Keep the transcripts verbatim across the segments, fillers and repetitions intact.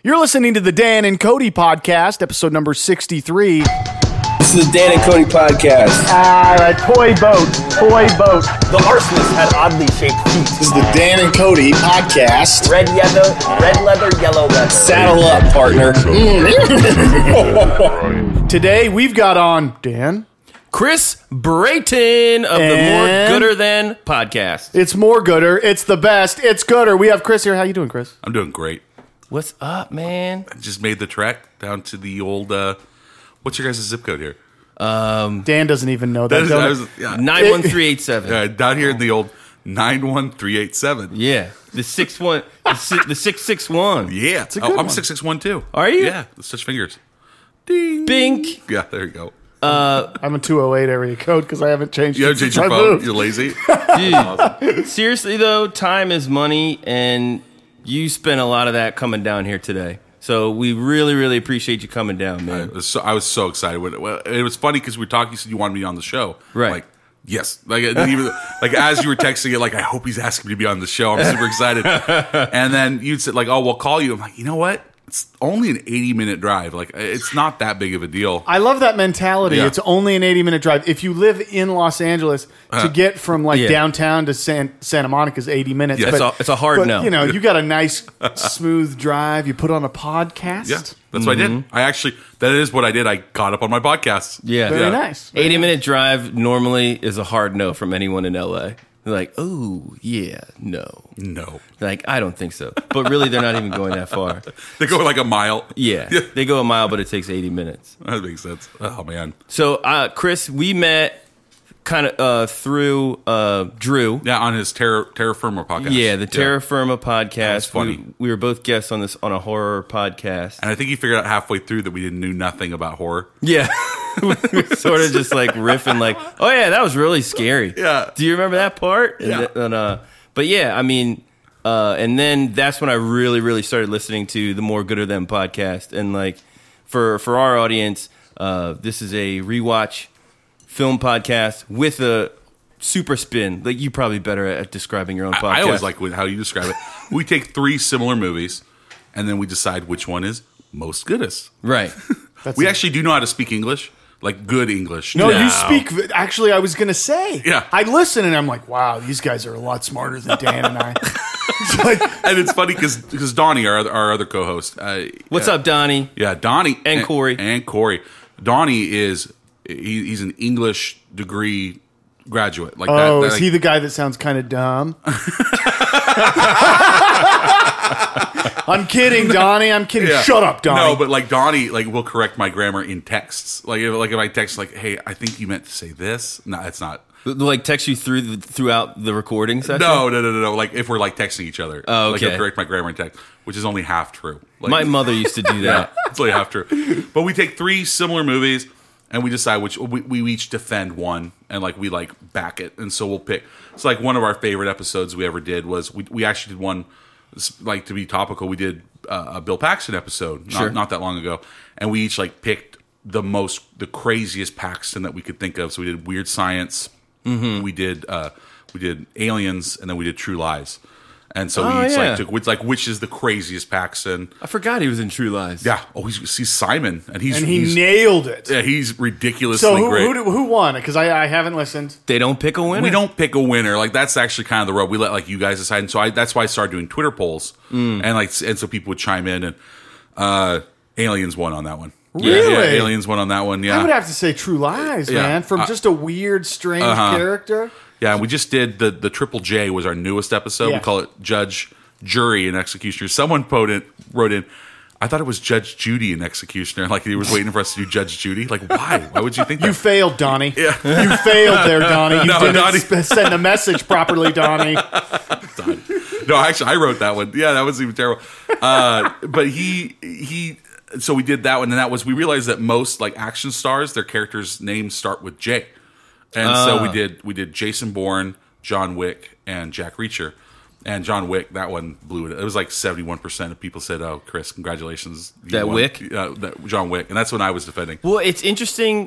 You're listening to the Dan and Cody podcast, episode number sixty-three. This is the Dan and Cody podcast. Ah, uh, toy boat, toy boat. The arsonist had oddly shaped feet. This is the Dan and Cody podcast. Red leather, red leather, yellow leather. Saddle up, partner. Today we've got on Dan. Chris Brayton of the More Gooder Than podcast. It's more gooder. It's the best. It's gooder. We have Chris here. How you doing, Chris? I'm doing great. What's up, man? I just made the trek down to the old, uh, what's your guys' zip code here? Um, Dan doesn't even know that. That is, don't I it? was, yeah. nine one three eight seven. Uh, down here in the old nine one three eight seven. Yeah, the six one, the, si- the six six one. Yeah. a good Oh, I'm one. six six one too. Are you? Yeah, such fingers. Ding. Bink. Yeah, there you go. I'm a two oh eight area code because I haven't changed You it haven't changed since your I phone? moved. You're lazy? Dude, seriously though, time is money, and you spent a lot of that coming down here today. So we really, really appreciate you coming down, I man. was so, I was so excited. When it, well, it was funny because we were talking, you said you wanted me on the show. Right. Like, yes. Like, it didn't even, like as you were texting it, like, I hope he's asking me to be on the show. I'm super excited. And then you'd say, like, oh, we'll call you. I'm like, you know what? It's only an eighty minute drive. Like, it's not that big of a deal. I love that mentality. Yeah. It's only an eighty minute drive. If you live in Los Angeles, to get from like Yeah. downtown to San, Santa Monica is eighty minutes. Yeah, but, it's a- it's a hard but, no. You know, you got a nice, smooth drive. You put on a podcast. Yeah, that's what I did. I actually, that is what I did. I got up on my podcast. Yeah, Very nice. Very eighty nice. minute drive normally is a hard no from anyone in L A. They're like, oh yeah, no. No. Like, I don't think so. But really, they're not even going that far. They go like a mile. Yeah, Yeah. they go a mile, but it takes eighty minutes. That makes sense. Oh, man. So, uh, Chris, we met kind of uh, through uh, Drew. Yeah, on his Terra, Terra Firma podcast. Yeah, the Terra Firma podcast. That's funny. We, we were both guests on this on a horror podcast. And I think he figured out halfway through that we didn't knew nothing about horror. Yeah, we were sort of just like riffing, like, "Oh yeah, that was really scary." Yeah. Do you remember that part? And Yeah. th- and, uh, but yeah, I mean, uh, and then that's when I really, really started listening to the More Gooder Than podcast. And like, for for our audience, uh, this is a rewatch film podcast with a super spin. Like, you probably better at describing your own podcast. I, I always like how you describe it. We take three similar movies, and then we decide which one is most goodest. right. we actually do know how to speak English, like good English. No, now. you speak. Actually, I was going to say. Yeah. I listen and I'm like, wow, these guys are a lot smarter than Dan and I. It's like, And it's funny because Donnie, our, other- our other co-host. Uh, What's yeah, up, Donnie? Yeah, Donnie. And Corey. And Corey. Donnie is, he, he's an English degree graduate. Like that, oh, that, is like, he the guy that sounds kind of dumb? I'm kidding, Donnie. I'm kidding. Yeah. Shut up, Donnie. No, but like Donnie, like will correct my grammar in texts. Like, if, like if I text, like, "Hey, I think you meant to say this." No, it's not. Like, text you through the, throughout the recording session? No, no, no, no, no. Like if we're like texting each other. Oh, Like okay. he'll correct my grammar in text, which is only half true. Like, My mother used to do yeah, that. it's only half true. But we take three similar movies and we decide which we, we each defend one and like we like back it, and so we'll pick. It's like one of our favorite episodes we ever did was we we actually did one like to be topical. We did uh, a Bill Paxton episode not, Sure. not that long ago, and we each like picked the most the craziest Paxton that we could think of. So we did Weird Science, Mm-hmm. we did uh, we did Aliens, and then we did True Lies. And so Oh, we each yeah. like took which like which is the craziest Paxton. I forgot he was in True Lies. Yeah. Oh, he's, he's Simon, and he's and he he's, nailed it. yeah, he's ridiculously So who great. who, do- who won? Because I, I haven't listened. They don't pick a winner? we don't pick a winner. Like that's actually kind of the road. We let like you guys decide. And so I, that's why I started doing Twitter polls, Mm. and like and so people would chime in. And uh, Aliens won on that one. Really? Yeah, yeah, Aliens won on that one. I would Yeah, have to say True Lies, Yeah. man. From Uh, just a weird, strange uh-huh. character. yeah. And we just did the the Triple J was our newest episode. Yeah. We call it Judge, Jury, and Executioner. Someone wrote in, wrote in. I thought it was Judge Judy and Executioner. Like he was waiting for us to do Judge Judy. Like why? Why would you think that? You failed, Donnie. Yeah. You failed there, Donnie. You No, didn't Donnie- sp- send a message properly, Donnie. No, actually, I wrote that one. Yeah, that was even terrible. Uh, but he he. So we did that one, and that was we realized that most like action stars, their characters' names start with J, and so we did we did Jason Bourne, John Wick, and Jack Reacher. And John Wick, that one blew it. It was like seventy-one percent of people said, "Oh, Chris, congratulations." you That won." Wick? Uh, that John Wick, and that's when I was defending. Well, it's interesting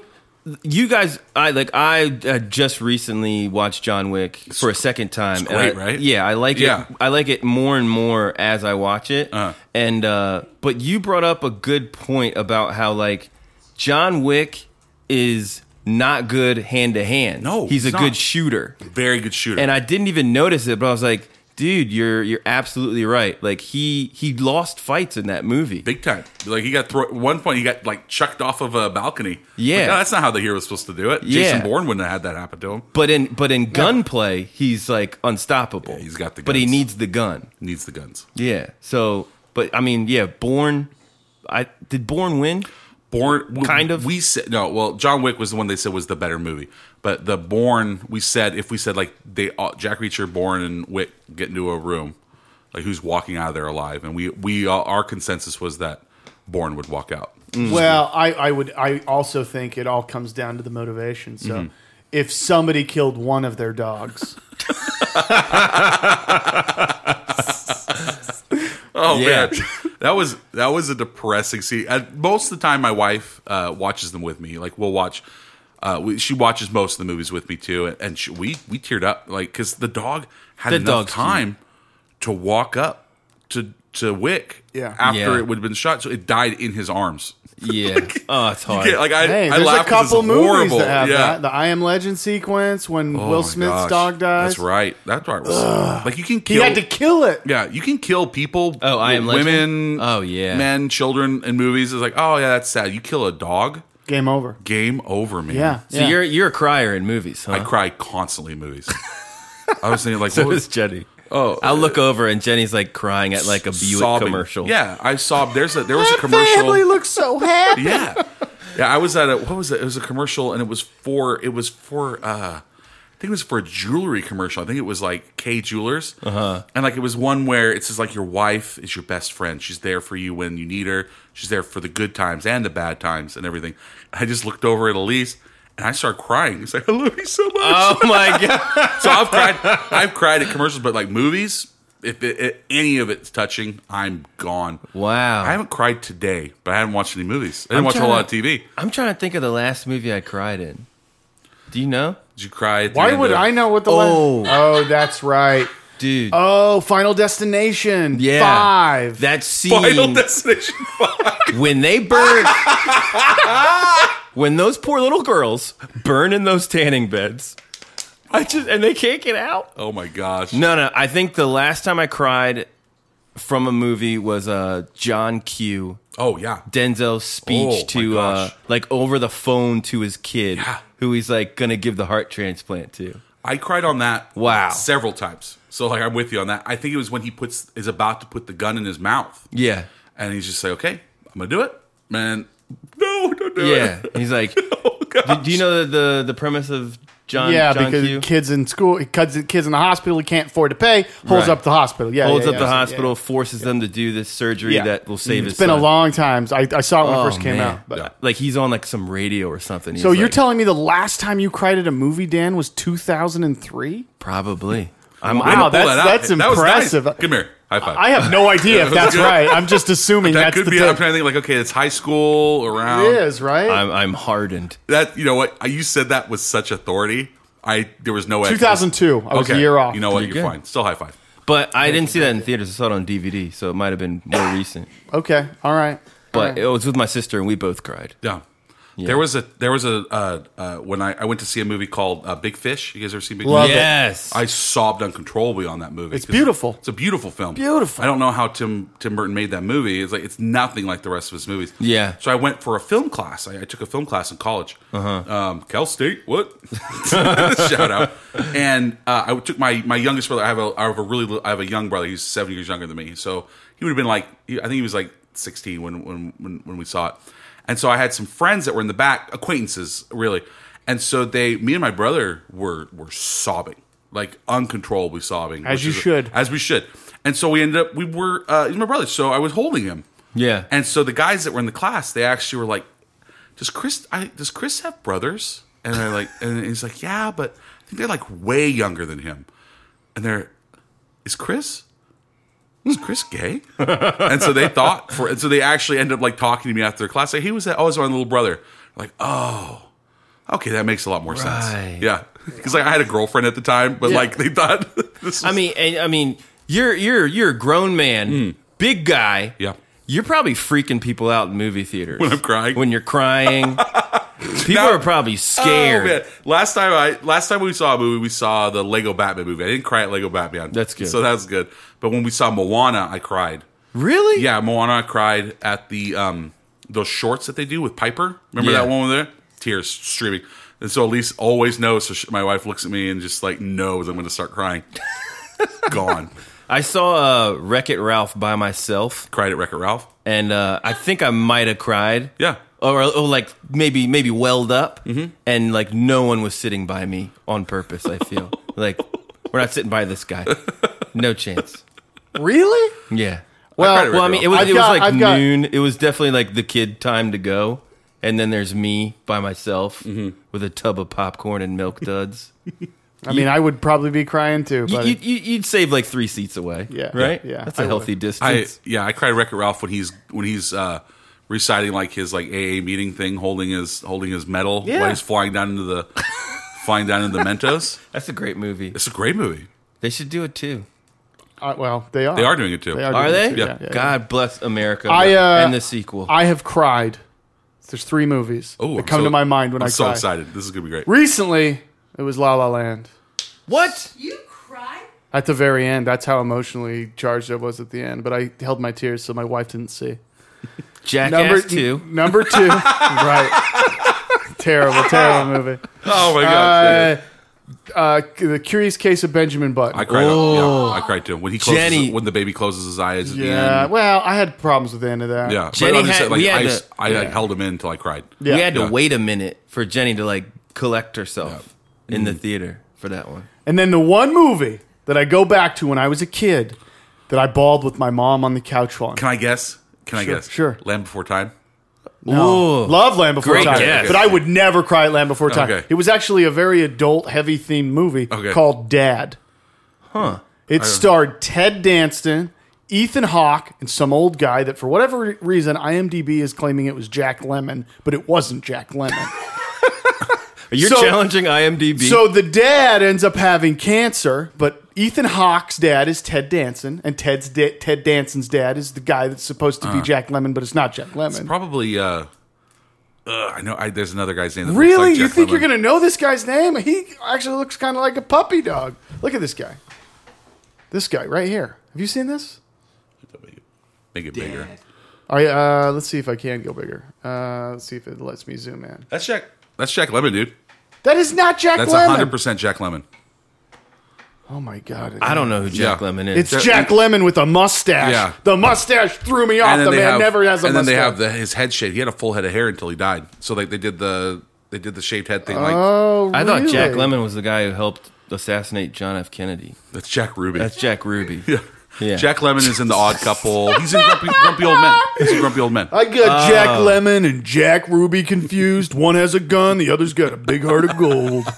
you guys, I like. I uh, just recently watched John Wick for a second time. It's and great, I- right? Yeah, I like Yeah. it. I like it more and more as I watch it. Uh-huh. And uh, but you brought up a good point about how like John Wick is not good hand to hand. No, he's a he's not. good shooter, Very good shooter. and I didn't even notice it. But I was like, dude, you're you're absolutely right. Like he he lost fights in that movie. Big time. Like he got thrown at one point he got like chucked off of a balcony. Yeah. Like, oh, that's not how the hero was supposed to do it. Yeah. Jason Bourne wouldn't have had that happen to him. But in but in gunplay, he's like unstoppable. Yeah, he's got the But he guns. needs the gun. Needs the guns. Yeah. So, but I mean, yeah, Bourne. I did Bourne win? Bourne Kind of? We said no. Well, John Wick was the one they said was the better movie. But the Bourne, we said if we said like they all, Jack Reacher, Bourne, and Wick get into a room, like who's walking out of there alive, and we we all, our consensus was that Bourne would walk out. Well, I, I would. I also think it all comes down to the motivation. So, Mm-hmm. if somebody killed one of their dogs, Oh Yeah. man, that was that was a depressing scene. Uh, most of the time, my wife uh, watches them with me. Like we'll watch. Uh, we, she watches most of the movies with me too, and, and she, we we teared up like because the dog had The enough dog's time to walk up to to Wick Yeah. after Yeah. it would have been shot, so it died in his arms. Yeah. Oh, it's hard. Yeah, like I, hey, I there's laugh a 'cause it's couple movies horrible. that have yeah. that. The I Am Legend sequence when Oh Will my Smith's gosh. dog dies. That's right. That's right. Like you can He kill. had to kill it. Yeah, you can kill people. Oh, I Am Legend? women. Oh, yeah. men, children in movies. It's like, oh yeah, that's sad. You kill a dog, Game over. game over, man. Yeah. So yeah. you're you're a crier in movies, huh? I cry constantly in movies. I was thinking like, So what is was, Jenny. oh, I'll look over and Jenny's like crying at like a Buick sobbing. commercial. Yeah, I saw. There's a there was a That commercial. family looks so happy. Yeah, yeah. I was at a what was it? It was a commercial, and it was for it was for. uh I think it was for a jewelry commercial. I think it was like K Jewelers. Uh-huh. And like it was one where it says like your wife is your best friend. She's there for you when you need her. She's there for the good times and the bad times and everything. I just looked over at Elise and I started crying. It's like, I love you so much. Oh my god. So I've cried I've cried at commercials, but like movies, if it, it, any of it's touching, I'm gone. Wow. I haven't cried today, but I haven't watched any movies. I didn't I'm watch a whole trying lot of to- T V. I'm trying to think of the last movie I cried in. Do you know? Did you cry at the Why end would of- I know what the? Oh. la- oh, that's right. Dude. Oh, Final Destination. yeah. Five. That scene Final Destination five? when they burn when those poor little girls burn in those tanning beds. I just and they can't get out. Oh my gosh. No, no. I think the last time I cried from a movie was uh, John Q. Oh yeah. Denzel's speech Oh, my to uh, gosh. like over the phone to his kid, Yeah. who he's like gonna give the heart transplant to. I cried on that Wow. several times. So like I'm with you on that. I think it was when he puts is about to put the gun in his mouth. Yeah, And he's just like, okay, I'm gonna do it. Man, no, don't do yeah. it. He's like, Oh, do, gosh. do you know the, the the premise of John? yeah, John because Q? kids in school, kids, kids in the hospital, he can't afford to pay. Holds Right. up the hospital. Yeah, holds yeah, up yeah. the Yeah. hospital, forces them to do this surgery Yeah. that will save It's his been son. a long time. I, I saw it when it Oh, first came man. out. But. Yeah. Like he's on like some radio or something. So He's you're like, telling me the last time you cried at a movie, Dan, was two thousand three? probably. I'm, Wow, I'm- Pull that's that out. that's That was nice. impressive. Come here, high five. I have no idea if that's Good. right. I'm just assuming that that's could the be. tip. I'm trying to think. Like, okay, it's high school around. It is, right? I'm I'm hardened. That you know what you said that with such authority. I there was no way. two thousand two. I was Okay, a year off. You know what? Pretty You're good. fine. Still high five. But I didn't see that in theaters. I saw it on D V D, so it might have been more recent. Okay, all right. But All right. it was with my sister, and we both cried. Yeah. There was a there was a uh, uh, when I, I went to see a movie called uh, Big Fish. You guys ever seen Big Love Fish? it. Yes. I sobbed uncontrollably on that movie. It's 'Cause beautiful. It's a beautiful film. Beautiful. I don't know how Tim Tim Burton made that movie. It's like it's nothing like the rest of his movies. Yeah. So I went for a film class. I, I took a film class in college. Uh-huh. Um, Cal State. What? Shout out. And uh, I took my my youngest brother. I have a I have a really li- I have a young brother. He's seven years younger than me. So he would have been like he- I think he was like sixteen when when when, when we saw it. And so I had some friends that were in the back, acquaintances, really. And so they, me and my brother were were sobbing, like uncontrollably sobbing. As which you is- should. As we should. And so we ended up, we were, uh, he's my brother, so I was holding him. Yeah. And so the guys that were in the class, they actually were like, "Does Chris, I, does Chris have brothers?" And they're like, and he's like, "Yeah, but I think they're like way younger than him." And they're, "Is Chris? Is Chris gay?" And so they thought for, and so they actually ended up like talking to me after class. Like, he was that, oh, it's my little brother. Like, oh, Okay, that makes a lot more Right. sense. Yeah, because like I had a girlfriend at the time, but Yeah. like they thought this was, I mean, and, I mean, you're you're you're a grown man, big guy. yeah. You're probably freaking people out in movie theaters When I'm crying? When you're crying, people Now- are probably Oh, scared. man. Last time I last time we saw a movie, we saw the Lego Batman movie. I didn't cry at Lego Batman. That's good. So that was good. But when we saw Moana, I cried. Really? Yeah, Moana, I cried at the um those shorts that they do with Piper. Remember Yeah. that one there? Tears streaming. And so Elise always knows. So she, my wife looks at me and just like knows I'm going to start crying. Gone. I saw uh, Wreck-It Ralph by myself, Cried at Wreck-It Ralph. and uh, I think I might have cried. Yeah. Or, or like maybe maybe welled up, Mm-hmm. and like no one was sitting by me on purpose. I feel like we're not sitting by this guy. No chance. Really? Yeah. Well, cried at Well, I mean, it was I've it got- was like I've got- noon. It was definitely like the kid time to go, and then there's me by myself Mm-hmm. with a tub of popcorn and Milk Duds. I mean, I would probably be crying too, you, but you, you- you'd save like three seats away. Yeah. Right. Yeah. That's a I healthy would. I distance. yeah, I cried Wreck-It Ralph when he's when he's uh, reciting like his like A A meeting thing, holding his holding his medal Yeah. while he's flying down into the flying down into the Mentos. That's a great movie. It's a great movie. They should do it too. uh, well, they are. They are doing it too. They Are doing they? it too. Yeah. Yeah, yeah, God bless America I, uh, and the sequel. I have cried. There's three movies Oh, that I'm come so- to my mind when I'm I so cry. excited. This is gonna be great. Recently, it was La La Land. what? You cried? At the very end, that's how emotionally charged I was at the end. But I held my tears so my wife didn't see. Jackass two. n- number two, right? terrible, terrible movie. Oh my god! Uh, uh, the Curious Case of Benjamin Button. I cried. Oh. Yeah, I cried too when he closes Jenny. when the baby closes his eyes. At the yeah, end. well, I had problems with the end of that. Yeah, Jenny but I'm just had- saying, like, we had I, to- I like, held him in until I cried. yeah. We had to Yeah. wait a minute for Jenny to like collect herself in the theater for that one. And then the one movie that I go back to when I was a kid that I bawled with my mom on the couch on. Can I guess? Can I Sure, guess? sure. Land Before Time. No. Ooh. Love Land Before Great Time. guess. But I would never cry at Land Before Time. Okay. It was actually a very adult, heavy themed movie Okay. called Dad. Huh. It starred Ted Danston, Ethan Hawke, and some old guy that for whatever re- reason IMDb is claiming it was Jack Lemmon, but it wasn't Jack Lemmon. You're So- challenging IMDb. So the dad ends up having cancer, but Ethan Hawke's dad is Ted Danson, and Ted's da- Ted Danson's dad is the guy that's supposed to be Jack Lemmon, but it's not Jack Lemmon. Probably. Uh, uh, I know. I, there's another guy's name. That Really? Looks like You Jack think you're Lemmon. going to know this guy's name? He actually looks kind of like a puppy dog. Look at this guy. This guy right here. Have you seen this? Make it bigger. All right, uh, let's see if I can go bigger. Uh, let's see if it lets me zoom in. That's Jack. That's Jack Lemmon, dude. That is not Jack That's Lemmon. hundred percent Jack Lemmon. Oh my god! it I don't is. know who Jack Yeah. Lemmon is. It's Jack Lemmon with a mustache. Yeah. The mustache threw me off. The they man have, never has a and then mustache. they have the, his head shaved. He had a full head of hair until he died. So like they did the they did the shaved head thing. Like Oh, I thought Jack really? Lemmon was the guy who helped assassinate John F. Kennedy. that's Jack Ruby. That's Jack Ruby. yeah. Yeah. Jack Lemmon is in The Odd Couple. He's in Grumpy, Grumpy Old Men. He's in Grumpy Old Men. I got Jack Oh. Lemmon and Jack Ruby confused. One has a gun, the other's got a big heart of gold.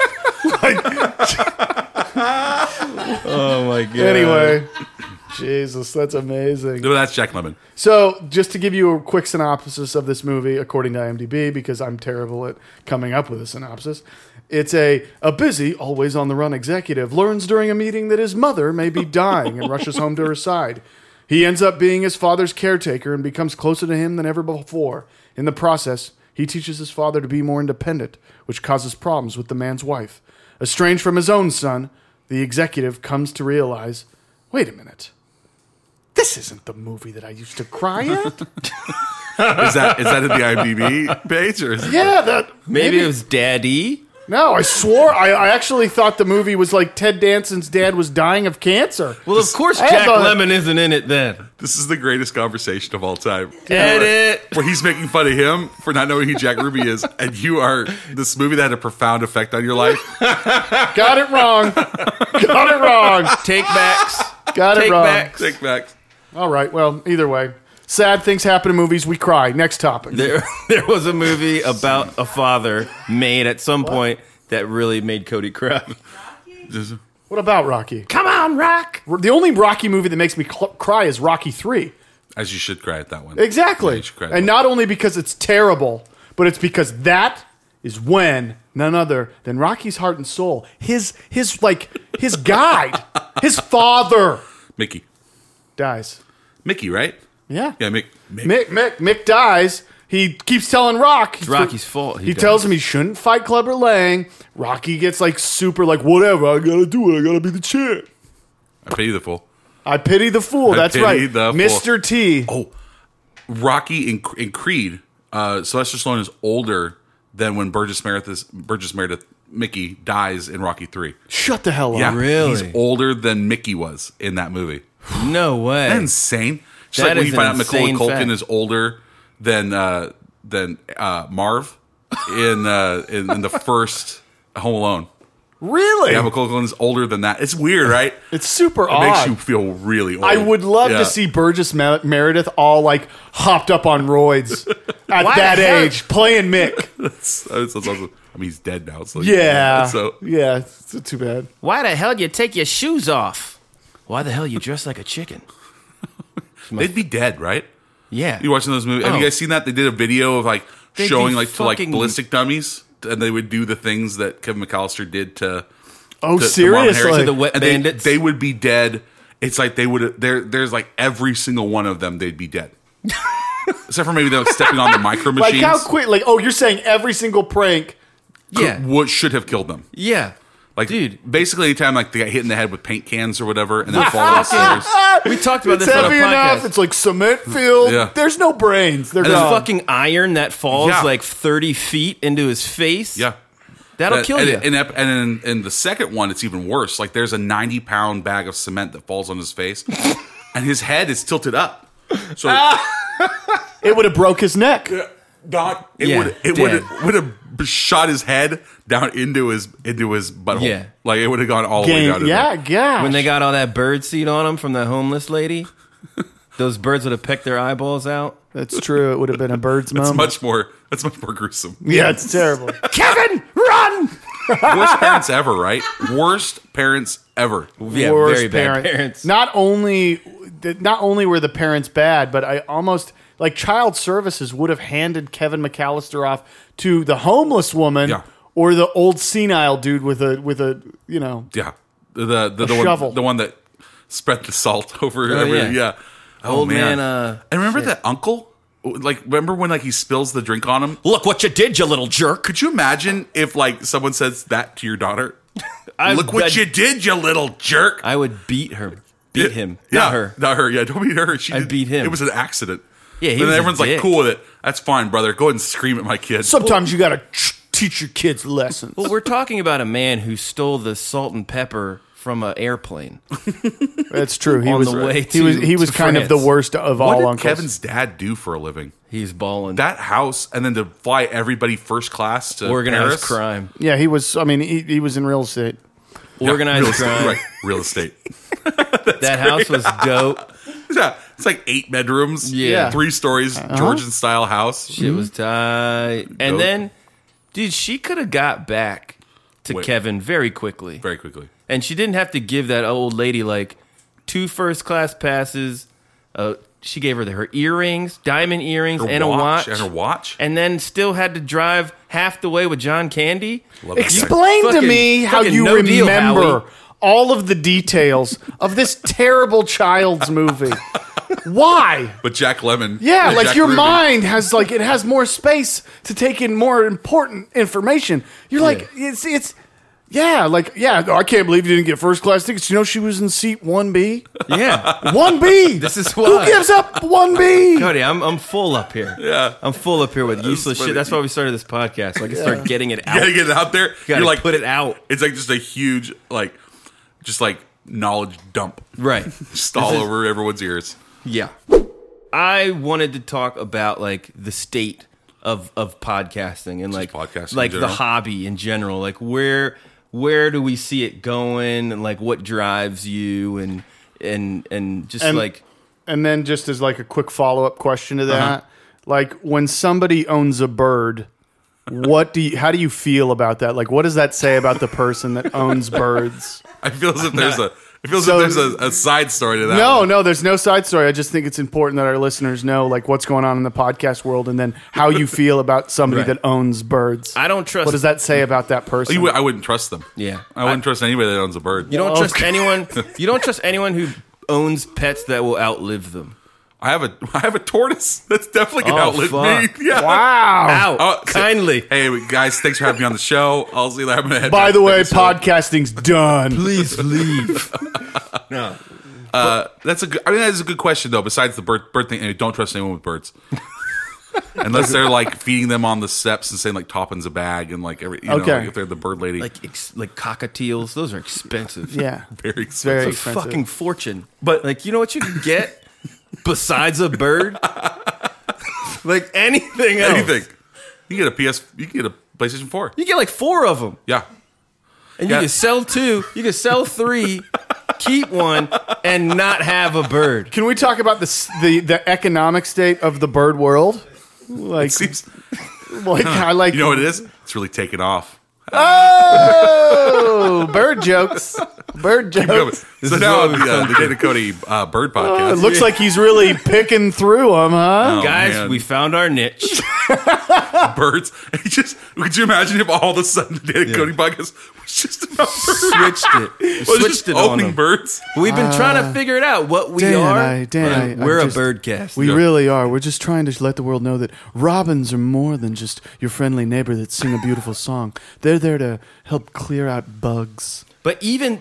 Oh my god. Anyway, Jesus, that's amazing. No, that's Jack Lemmon. So, just to give you a quick synopsis of this movie, according to IMDb, because I'm terrible at coming up with a synopsis, it's a, a busy, always on the run executive learns during a meeting that his mother may be dying and rushes home to her side. He ends up being his father's caretaker and becomes closer to him than ever before. In the process, he teaches his father to be more independent, which causes problems with the man's wife. Estranged from his own son, the executive comes to realize, wait a minute. This isn't the movie that I used to cry at. Is that is that in the IMDb page or? Is it, Yeah, that Maybe it was Daddy. No, I swore. I, I actually thought the movie was like Ted Danson's dad was dying of cancer. Well, of course, I had Jack the- Lemmon isn't in it then. This is the greatest conversation of all time. Edit. Where he's making fun of him for not knowing who Jack Ruby is, and you are this movie that had a profound effect on your life. Got it wrong. Got it wrong. Take backs. Got it Take wrong. backs. Take back. All right. Well, either way, sad things happen in movies. We cry. Next topic. There, there was a movie about a father made at some point that really made Cody cry. What about Rocky? Come on, Rock. The only Rocky movie that makes me cl- cry is Rocky three. As you should cry at that one. Exactly. Yeah, you should cry at And that not only because it's terrible, but it's because that is when none other than Rocky's heart and soul, his his like his guide, his father, Mickey. dies. Mickey, right? Yeah. Yeah, Mick. Mick. Mick, Mick, Mick dies. He keeps telling Rock. It's Rocky's fault. He, dies. tells him he shouldn't fight Clubber Lang. Rocky gets like super like, whatever, I gotta do it. I gotta be the champ. I pity the fool. I pity the fool. I That's pity right. the fool. Mister T. Oh, Rocky in, in Creed, uh, Sylvester Stallone is older than when Burgess Meredith, Burgess Meredith Mickey dies in Rocky three. Shut the hell up. Yeah, Really? He's older than Mickey was in that movie. No way. That's insane. Just That like when is you find an out Macaulay insane Culkin fact. is older than uh, than uh, Marv in, uh, in in the first Home Alone. Really? Yeah, Macaulay Culkin is older than that. It's weird, right? It's super It odd. makes you feel really old. I would love Yeah. to see Burgess Mer- Meredith all like hopped up on roids at Why that the hell- age, playing Mick. That's, that's awesome. I mean, he's dead now. So Yeah. So yeah, it's too bad. Why the hell you take your shoes off? Why the hell you dress like a chicken? they'd be dead, right? Yeah. You watching those movies? Have Oh. you guys seen that? They did a video of like They'd showing be like to like fucking- ballistic dummies, and they would do the things that Kevin McAllister did to. Oh, to- to Marvin seriously? Harrison. To the wet And they, bandits? they would be dead. It's like they would. There, there's like every single one of them. They'd be dead, except for maybe they're like stepping on the micro Like machines. how quick? Like oh, you're saying every single prank? Yeah. What should have killed them? Yeah. Like, Dude. basically, anytime like they got hit in the head with paint cans or whatever, and then fall downstairs. We talked about It's this on a heavy enough. podcast. It's like cement filled. Yeah. There's no brains. They're the gone. fucking iron that falls Yeah. like thirty feet into his face. Yeah. That'll That- kill and, you. And, and, in, in the second one, it's even worse. Like there's a ninety pound bag of cement that falls on his face, and his head is tilted up. So It would have broke his neck. Doc, it Yeah, would it dead. would would have shot his head down into his into his butthole. Yeah. Like it would have gone all the way Game. down. to Yeah, there. yeah. when they got all that bird seed on him from the homeless lady, those birds would have pecked their eyeballs out. That's true. It would have been a bird's It's moment. much more. That's much more gruesome. yeah, it's terrible. Kevin, run! Worst parents ever, right? Worst parents ever. Yeah, Worst very bad parent. parents. Not only, not only were the parents bad, but I almost like child services would have handed Kevin McAllister off to the homeless woman Yeah. or the old senile dude with a with a you know. Yeah, the the, the, the shovel. one the one that spread the salt over. Oh, everything. yeah. Yeah. Oh Old man. man, uh, and remember that uncle? Like, remember when like he spills the drink on him? Look what you did, you little jerk. Could you imagine if like someone says that to your daughter? I, Look what I, you did, you little jerk. I would beat her. Beat Yeah, him. yeah, Not her. Not her. Yeah, don't beat her. She I did- beat him. It was an accident. Yeah, he and was then a everyone's like dick. cool with it. That's fine, brother. Go ahead and scream at my kid. Sometimes you gotta ch- teach your kids lessons. Well, we're talking about a man who stole the salt and pepper from an airplane. That's true. He on was the way he was to- he was to kind of France. the worst of what all did uncles. Kevin's dad do for a living? He's balling. That house, and then to fly everybody first class to Organized Paris? crime. Yeah, he was. I mean, he, he was in real estate. Yeah, Organized real estate, crime. right? Real estate. That house was dope. Yeah, it's like eight bedrooms. Yeah. three stories, Georgian style house. Shit was tight. And Dope. then, dude, she could have got back to Wait. Kevin very quickly. Very quickly. And she didn't have to give that old lady like two first class passes. Uh, she gave her the, her earrings, diamond earrings, Her and a watch. and her watch. And then still had to drive half the way with John Candy. Love that guy. Explain to Fucking- me how fucking you no deal, remember Howie. all of the details of this terrible child's movie. Why? But Jack Lemmon. Yeah, like Jack your Ruby. mind has like it has more space to take in more important information. You're like it's it's yeah, like yeah. I can't believe you didn't get first class tickets. You know she was in seat one B. Yeah. One B. This is Who why. gives up one B? Cody, I'm I'm full up here. Yeah. I'm full up here with useless funny. shit. That's why we started this podcast. So I can start getting it You out. gotta get it out there. Gotta You're like put it out. It's like just a huge like, just like knowledge dump, Right. just all This is- over everyone's ears. Yeah. I wanted to talk about like the state of of podcasting and like podcasting in like the general. hobby in general. Like where where do we see it going and like what drives you and and and just And- like And then just as like a quick follow up question to that, Uh-huh. like when somebody owns a bird, what do you, how do you feel about that? Like what does that say about the person that owns birds? I feel as if there's a It feels So- like there's a, a side story to that. No, one. no, there's no side story. I just think it's important that our listeners know like what's going on in the podcast world and then how you feel about somebody Right. that owns birds. I don't trust. What does that say about that person? You would- I wouldn't trust them. Yeah. I wouldn't trust anybody that owns a bird. You don't Oh, trust okay. anyone. You don't trust anyone who owns pets that will outlive them. I have a I have a tortoise that's definitely gonna Oh, outlive fuck. me. Yeah. Wow. Out Oh, so- kindly. Hey guys, thanks for having me on the show. I'll see you later. I'm gonna head By back the to way, the show. podcasting's done. Please leave. No. Uh, that's a good. I mean, that is a good question though. Besides the bird bird thing, don't trust anyone with birds. Unless they're like feeding them on the steps and saying like Toppin's a bag and like every you know Okay. like, if they're the bird lady, Like ex- like cockatiels, those are expensive. Yeah. very expensive. Very It's a expensive. fucking fortune. But like, you know what you can get besides a bird? Like anything else. Anything. You get a P S. You can get a PlayStation four. You get like four of them, Yeah. and Yeah. you can sell two. You can sell three, keep one, and not have a bird. Can we talk about the s- the the economic state of the bird world? Like, It seems. like I like You know what it is? It's really taken off. Oh, bird jokes. Bird jokes. So now the, uh, the Dana Cody uh, bird Oh, podcast. it looks like he's really picking through them, huh? Oh, Guys, man. we found our niche. birds. And he just could you imagine if all of a sudden the Dana Cody podcast was just about birds? Switched it. We Was switched just it on owning them. birds. We've been trying to figure it out what we Dan, are. I- Dan, I- and I we're just- a birdcast. We Yeah. really are. We're just trying to let the world know that robins are more than just your friendly neighbor that sing a beautiful song. They're there to help clear out bugs. But even,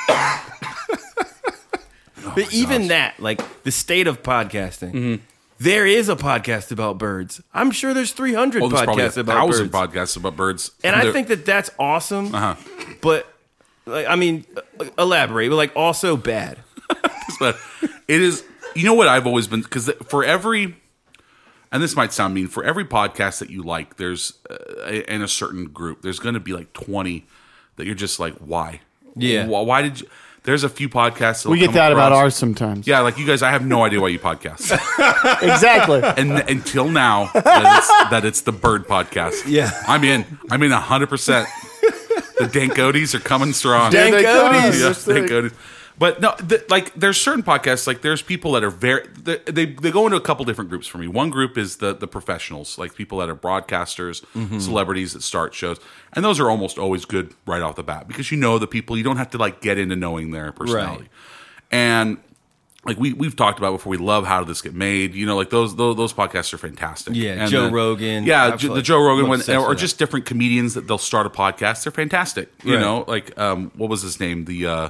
but even that, like the state of podcasting, Mm-hmm. there is a podcast about birds. I'm sure there's three hundred Oh, there's probably a podcasts about thousand birds, podcasts about birds. and I They're- think that that's awesome. Uh-huh. But like, I mean, uh, elaborate. But like, also bad. but it is. You know what I've always been because for every, and this might sound mean, for every podcast that you like, there's uh, in a certain group, there's going to be like twenty that you're just like, why? Yeah. Why, why did you? There's a few podcasts that'll We get come that about across- ours sometimes. Yeah, like you guys, I have no idea why you podcast. Exactly. And until now, that it's, that it's the Bird Podcast. Yeah. I'm in. I'm in one hundred percent. The Dan Codys are coming strong. Dan Here they come. Codys. Yeah, Yes, Dan they- Codys. But no, th- like there's certain podcasts, like there's people that are very, they, they they go into a couple different groups for me. One group is the the professionals, like people that are broadcasters, Mm-hmm. celebrities that start shows. And those are almost always good right off the bat because you know the people, you don't have to like get into knowing their personality. Right. And like we we've talked about before, we love How Did This Get Made? You know, like those those, those podcasts are fantastic. Yeah, And Joe the- Rogan. Yeah, I've, J- the like, Joe Rogan I'm one, obsessed or with just different comedians that they'll start a podcast. They're fantastic. You Right. know, like um, what was his name? The uh,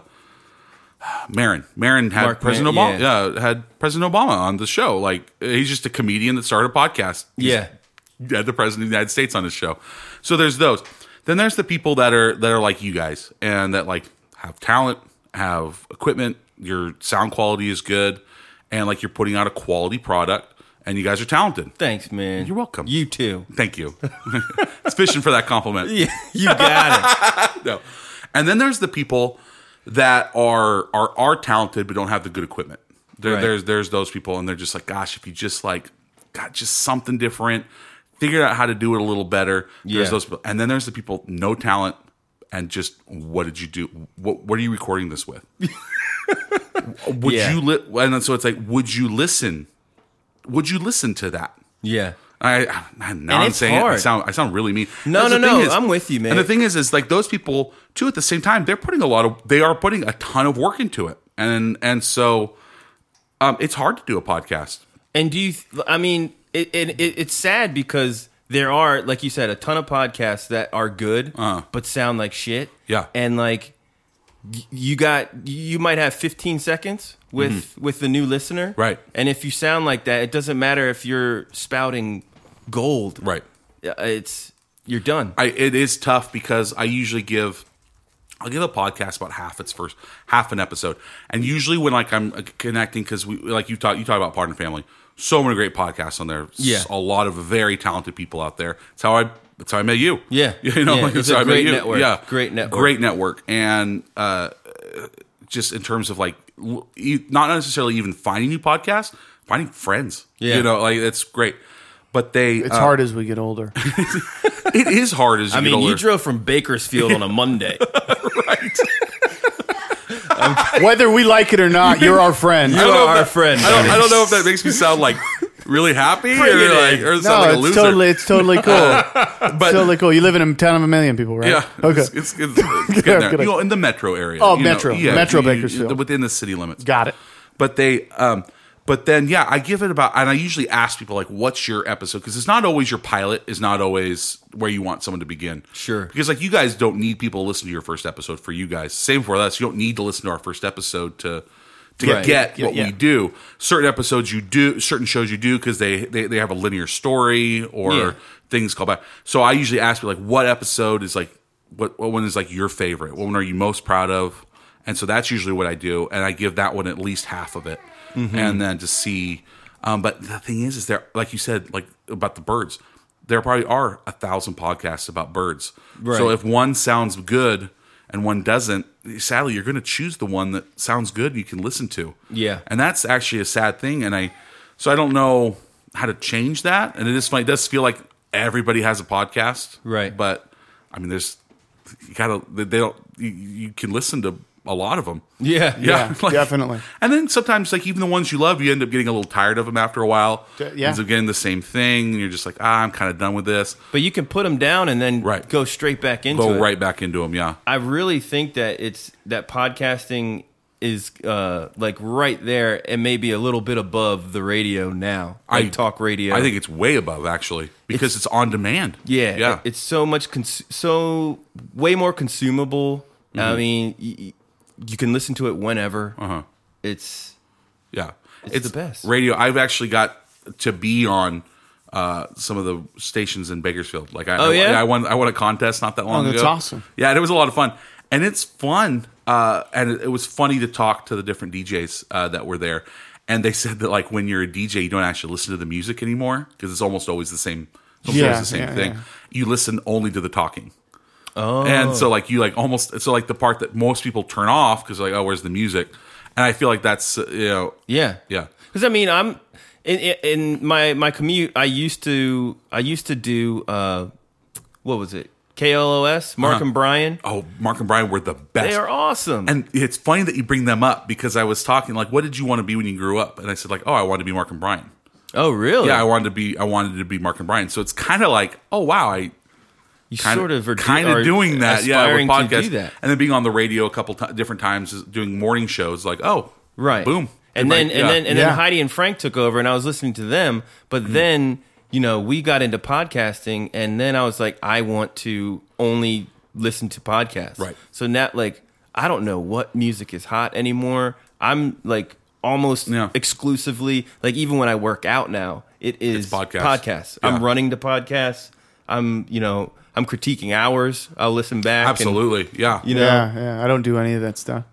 Marin. Marin had Mark President Maron, Obama. yeah. Yeah. had President Obama on the show. Like he's just a comedian that started a podcast. He's- Yeah. he had the president of the United States on his show. So there's those. Then there's the people that are that are like you guys and that like have talent, have equipment, your sound quality is good, and like you're putting out a quality product, and you guys are talented. Thanks, man. You're welcome. You too. Thank you. It's fishing for that compliment. Yeah, you got it. No. And then there's the people that are are are talented but don't have the good equipment. There, Right. There's there's those people, and they're just like, gosh, if you just like got just something different, figured out how to do it a little better. There's Yeah. those people, and then there's the people no talent and just what did you do? What what are you recording this with? would Yeah. you li- and then so it's like, would you listen? Would you listen to that? Yeah. I man, now I'm it's saying it, I hard. sound I sound really mean. No, That's no, the thing no, I'm with you, man. And the thing is, is like those people too. At the same time, they're putting a lot of they are putting a ton of work into it, and and so um, it's hard to do a podcast. And do you? th- I mean, it, it, it it's sad because there are, like you said, a ton of podcasts that are good Uh-huh. but sound like shit. Yeah. and like y- you got, you might have fifteen seconds with with the new listener, Mm-hmm. Right. And if you sound like that, it doesn't matter if you're spouting gold, Right. Yeah, It's you're done. I it is tough because I usually give I'll give a podcast about half its first half an episode, and usually when like I'm connecting because we like you talk you talk about Partner Family, so many great podcasts on there. Yeah. A lot of very talented people out there. That's how I that's how I met you. Yeah. you know, Yeah, like, it's that's a how I met great you. network. Yeah, Great network. great network, and uh, just in terms of like l- e- not necessarily even finding new podcasts, finding friends. Yeah. you know, like it's great. But they It's uh, hard as we get older. It is hard as you I get mean, older. you drove from Bakersfield on a Monday. right. Whether we like it or not, you're our friend. You I don't know are if our that- friend. I don't, buddy. I don't know if that makes me sound like really happy or Bring it like in. or sound No, like a it's loser. totally, it's totally cool. but totally cool. You live in a town of a million people, right? yeah, Okay. it's, it's, it's, it's getting there. Good. You know, in the metro area. Oh, you know, metro. yeah, Metro you- you- Bakersfield. within the city limits. Got it. But they, um, but then yeah, I give it about, and I usually ask people like, "What's your episode?" Because it's not always your pilot. Is not always where you want someone to begin. Sure. Because like you guys don't need people to listen to your first episode. For you guys, same for us. You don't need to listen to our first episode to. To Right. get Yeah, what yeah. we do, certain episodes you do, certain shows you do because they, they they have a linear story or Yeah. things called back. So I usually ask you like, what episode is like, what what one is like your favorite? What one are you most proud of? And so that's usually what I do, and I give that one at least half of it, Mm-hmm. and then to see. Um, but the thing is, is there like you said, like about the birds, there probably are a thousand podcasts about birds. Right. So if one sounds good and one doesn't, sadly, you're going to choose the one that sounds good and you can listen to. Yeah. And that's actually a sad thing. And I, so I don't know how to change that. And it is funny. It does feel like everybody has a podcast. Right. But I mean, there's, you gotta, they don't, you, you can listen to a lot of them. Yeah. Yeah, definitely. And then sometimes, like, even the ones you love, you end up getting a little tired of them after a while. D- yeah. Ends up getting the same thing. And you're just like, ah, I'm kind of done with this. But you can put them down and then Right. go straight back into Go it. right back into them. Yeah. I really think that it's that podcasting is uh, like right there and maybe a little bit above the radio now, like I- talk radio. I think it's way above, actually, because it's, on demand. yeah, Yeah. it- it's so much cons- so way more consumable. Mm-hmm. I mean, y- y- you can listen to it whenever. Uh-huh. It's Yeah, It's the best. radio. I've actually got to be on uh, some of the stations in Bakersfield. Like, I, Oh, I, yeah? I won. I won a contest not that long Oh, that's ago. awesome. Yeah, and it was a lot of fun, and it's fun. Uh, and it, it was funny to talk to the different D Js uh, that were there, and they said that like when you're a D J, you don't actually listen to the music anymore because it's almost always the same. It's almost Yeah, always the same yeah, thing. yeah. You listen only to the talking. oh, And so like you like almost so like the part that most people turn off because like, oh, where's the music? And I feel like that's uh, you know yeah, yeah. Because I mean, I'm in, in in my my commute. I used to I used to do uh, what was it? K L O S, Mark Uh-huh. and Brian. Oh, Mark and Brian were the best. They are awesome. And it's funny that you bring them up because I was talking like, what did you want to be when you grew up? And I said like, oh, I wanted to be Mark and Brian. oh, really? Yeah, I wanted to be. I wanted to be Mark and Brian. So it's kind of like, oh wow, I you kind sort of are kind are of doing that. Yeah, with aspiring podcasts, to do that. and then being on the radio a couple t- different times, is doing morning shows. Like, oh, Right. boom, And Like, then and yeah. then and Yeah. then Heidi and Frank took over and I was listening to them, but Mm-hmm. then, you know, we got into podcasting and then I was like I want to only listen to podcasts. Right. So now like I don't know what music is hot anymore. I'm like almost Yeah. exclusively like even when I work out now, it is It's podcasts. podcasts. Yeah. I'm running to podcasts. I'm, you know, I'm critiquing hours. I'll listen back. and, absolutely, yeah. you know, Yeah, yeah. I don't do any of that stuff.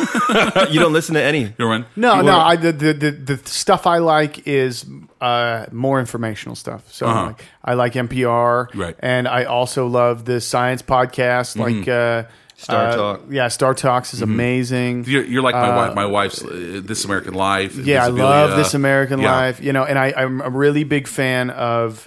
you don't listen to any. You run? No, You no. were- I, the, the the the stuff I like is uh, more informational stuff. So Uh-huh. like, I like N P R, Right. and I also love the science podcast, like uh, Star uh, Talk. Yeah, Star Talks is amazing. You're, you're like my wife. My wife's uh, This American Life. Yeah, I Invisibilia. love This American Yeah. Life. You know, and I, I'm a really big fan of.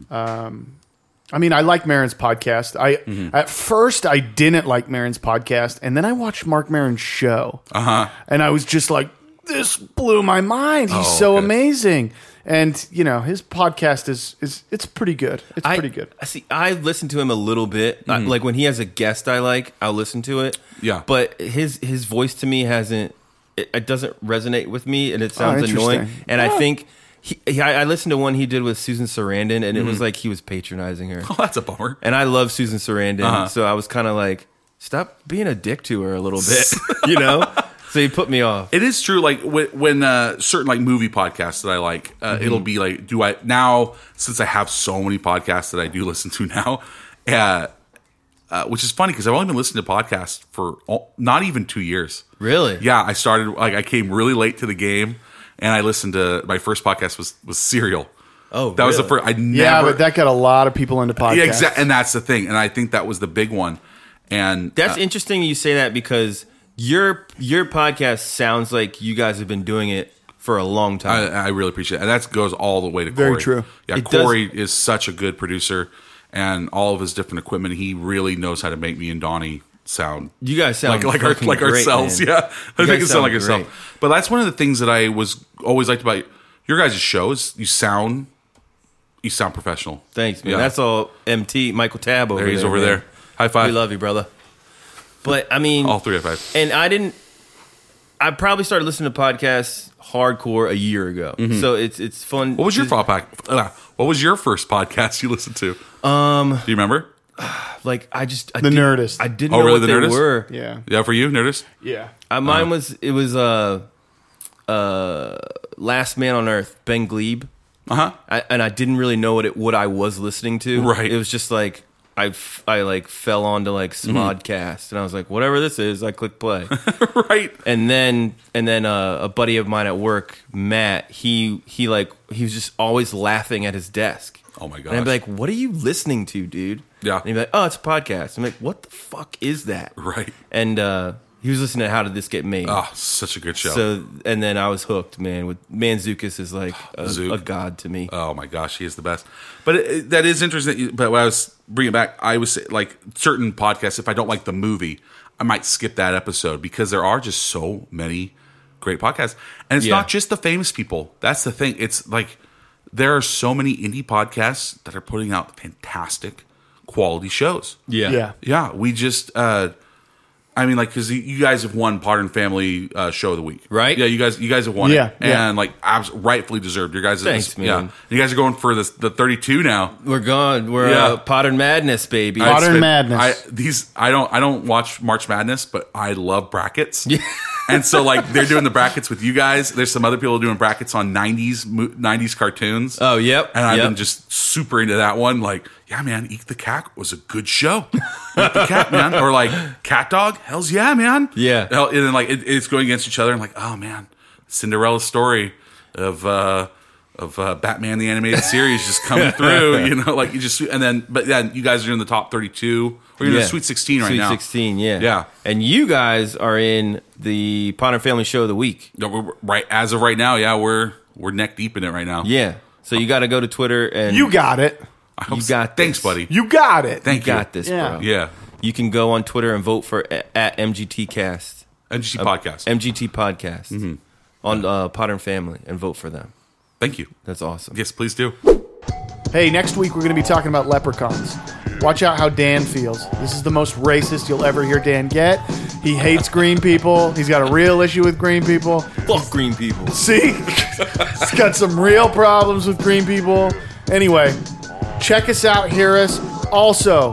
Um, I mean, I like Maron's podcast. I Mm-hmm. at first I didn't like Maron's podcast, and then I watched Mark Maron's show, uh-huh. and I was just like, "This blew my mind. He's Oh, so okay. amazing." And you know, his podcast is is it's pretty good. It's I, pretty good. I see. I listen to him a little bit. I- like when he has a guest I like, I'll listen to it. Yeah. But his his voice to me hasn't. It, it doesn't resonate with me, and it sounds interesting. annoying. And I Yeah. think he, he. I I listened to one he did with Susan Sarandon, and it was like he was patronizing her. Oh, that's a bummer. And I love Susan Sarandon, Uh-huh. so I was kind of like, stop being a dick to her a little bit, you know. So he put me off. It is true. Like when, when uh, certain like movie podcasts that I like, uh, it'll be like, do I now since I have so many podcasts that I do listen to now, uh, uh, which is funny because I've only been listening to podcasts for all, not even two years. Really? Yeah, I started like I came really late to the game, and I listened to my first podcast was was Serial. Oh, That was the really? first. I never. Yeah, but that got a lot of people into podcasts. yeah, exactly, and that's the thing, and I think that was the big one. And That's uh, interesting you say that because your your podcast sounds like you guys have been doing it for a long I, time. I really appreciate it. And that goes all the way to Very Corey. true. Yeah, It does- Corey is such a good producer, and all of his different equipment, he really knows how to make me and Donnie sound You guys sound like like our, fucking like great, ourselves. man. Yeah, I You make guys it sound like sound yourself. great. But that's one of the things that I was always liked about your guys' show is you sound you sound professional. Thanks, man. Yeah. That's all M T, Michael Tab over There there. he's over man. there. High five. We love you, brother. But I mean, All three high five. and I didn't. I probably started listening to podcasts hardcore a year ago, so it's it's fun. Mm-hmm. What was your to- fall pack? uh, What was your first podcast you listened to? Um, do you remember? Like I just I The didn't- Nerdist. I didn't Oh, know really, what The they Nerdist? were. Yeah. Yeah, for you, Nerdist. Yeah. Uh, mine was it was uh uh Last Man on Earth, Ben Glebe. Uh huh. I, and I didn't really know what it what I was listening to. Right. It was just like I, f- I like fell onto like Smodcast, and I was like, whatever this is, I click play. Right. And then and then uh, a buddy of mine at work, Matt, he he like he was just always laughing at his desk. Oh my And I'd be gosh. like, what are you listening to, dude? Yeah. And he'd be like, oh, it's a podcast. I'm like, what the fuck is that? Right. And uh, he was listening to How Did This Get Made? Oh, such a good show. So and then I was hooked, man. With Manzukis is like a, Zook. a god to me. Oh my gosh, he is the best. But it, it- that is interesting. that you- But when I was bringing it back, I was say- like certain podcasts. If I don't like the movie, I might skip that episode because there are just so many great podcasts, and it's Yeah. not just the famous people. That's the thing. It's like there are so many indie podcasts that are putting out fantastic quality shows. Yeah. Yeah. Yeah, we just. uh I mean, like, because you guys have won Modern Family uh, Show of the Week, Right? Yeah, you guys, you guys have won Yeah, it, yeah. and like, abs- rightfully deserved. Your guys, Thanks, man. Yeah, you guys are going for this the thirty-two now. We're gone. We're Yeah. uh, Modern Madness, baby. Modern It's been- Madness. I, these I don't I don't watch March Madness, but I love brackets. Yeah. And so like they're doing the brackets with you guys. There's some other people doing brackets on nineties mo- nineties cartoons. Oh, yep. And I've yep. been just super into that one. Like, yeah, man, Eek the Cat was a good show. Eek the Cat, man. Or like Cat Dog, hell's yeah, man. Yeah. Hell, and then like it, it's going against each other. And like, oh man, Cinderella story of uh of uh, Batman the animated series just coming through. You know, like you just and then but then you guys are in the top thirty-two. Or you're in Yeah. the Sweet sixteen right Sweet now. sixteen, yeah. Yeah. And you guys are in the Potter Family Show of the Week. No, we're, right as of right now, yeah, we're we're neck deep in it right now. Yeah. So you got to go to Twitter and You got it. I hope You so. got Thanks, this. buddy. You got it. Thank you you. got this, Yeah. bro. Yeah, You can go on Twitter and vote for a- at M G T Cast, N G T podcast. M G T Podcast Mm-hmm. on uh, Potter and Family, and vote for them. Thank you. That's awesome. Yes, please do. Hey, next week we're going to be talking about leprechauns. Watch out how Dan feels. This is the most racist you'll ever hear Dan get. He hates green people. He's got a real issue with green people. Fuck green people. See? He's got some real problems with green people. Anyway, check us out, hear us. Also,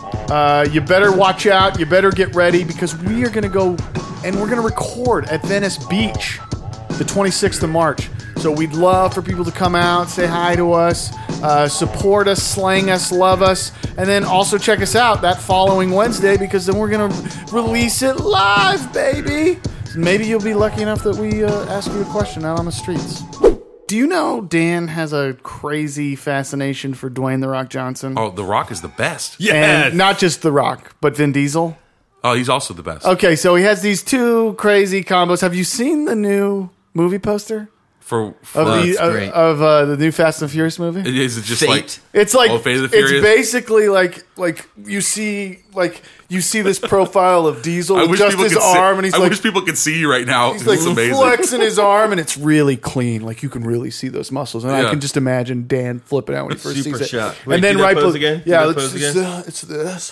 uh, you better watch out. You better get ready because we are going to go and we're going to record at Venice Beach the twenty-sixth of March. So we'd love for people to come out, say hi to us, uh, support us, slang us, love us, and then also check us out that following Wednesday because then we're going to release it live, baby. Maybe you'll be lucky enough that we uh, ask you a question out on the streets. Do you know Dan has a crazy fascination for Dwayne The Rock Johnson? Oh, The Rock is the best. Yes. And not just The Rock, but Vin Diesel? Oh, he's also the best. Okay, so he has these two crazy combos. Have you seen the new movie poster? For, for Of, Oh, the, it's of, great. of uh, the new Fast and Furious movie? is it just Fate. like It's like Oh, Fate of the it's Furious? basically like like you see like you see this profile of Diesel I with wish just people his could arm, see, and he's I like wish people could see you right now. he's like It's amazing. flexing his arm, and it's really clean. Like you can really see those muscles, and I Yeah. can just imagine Dan flipping out when he first Super sees it. shot. Wait, and then do that right pose be- again? Do yeah, that it's, pose it's, again? uh, it's this.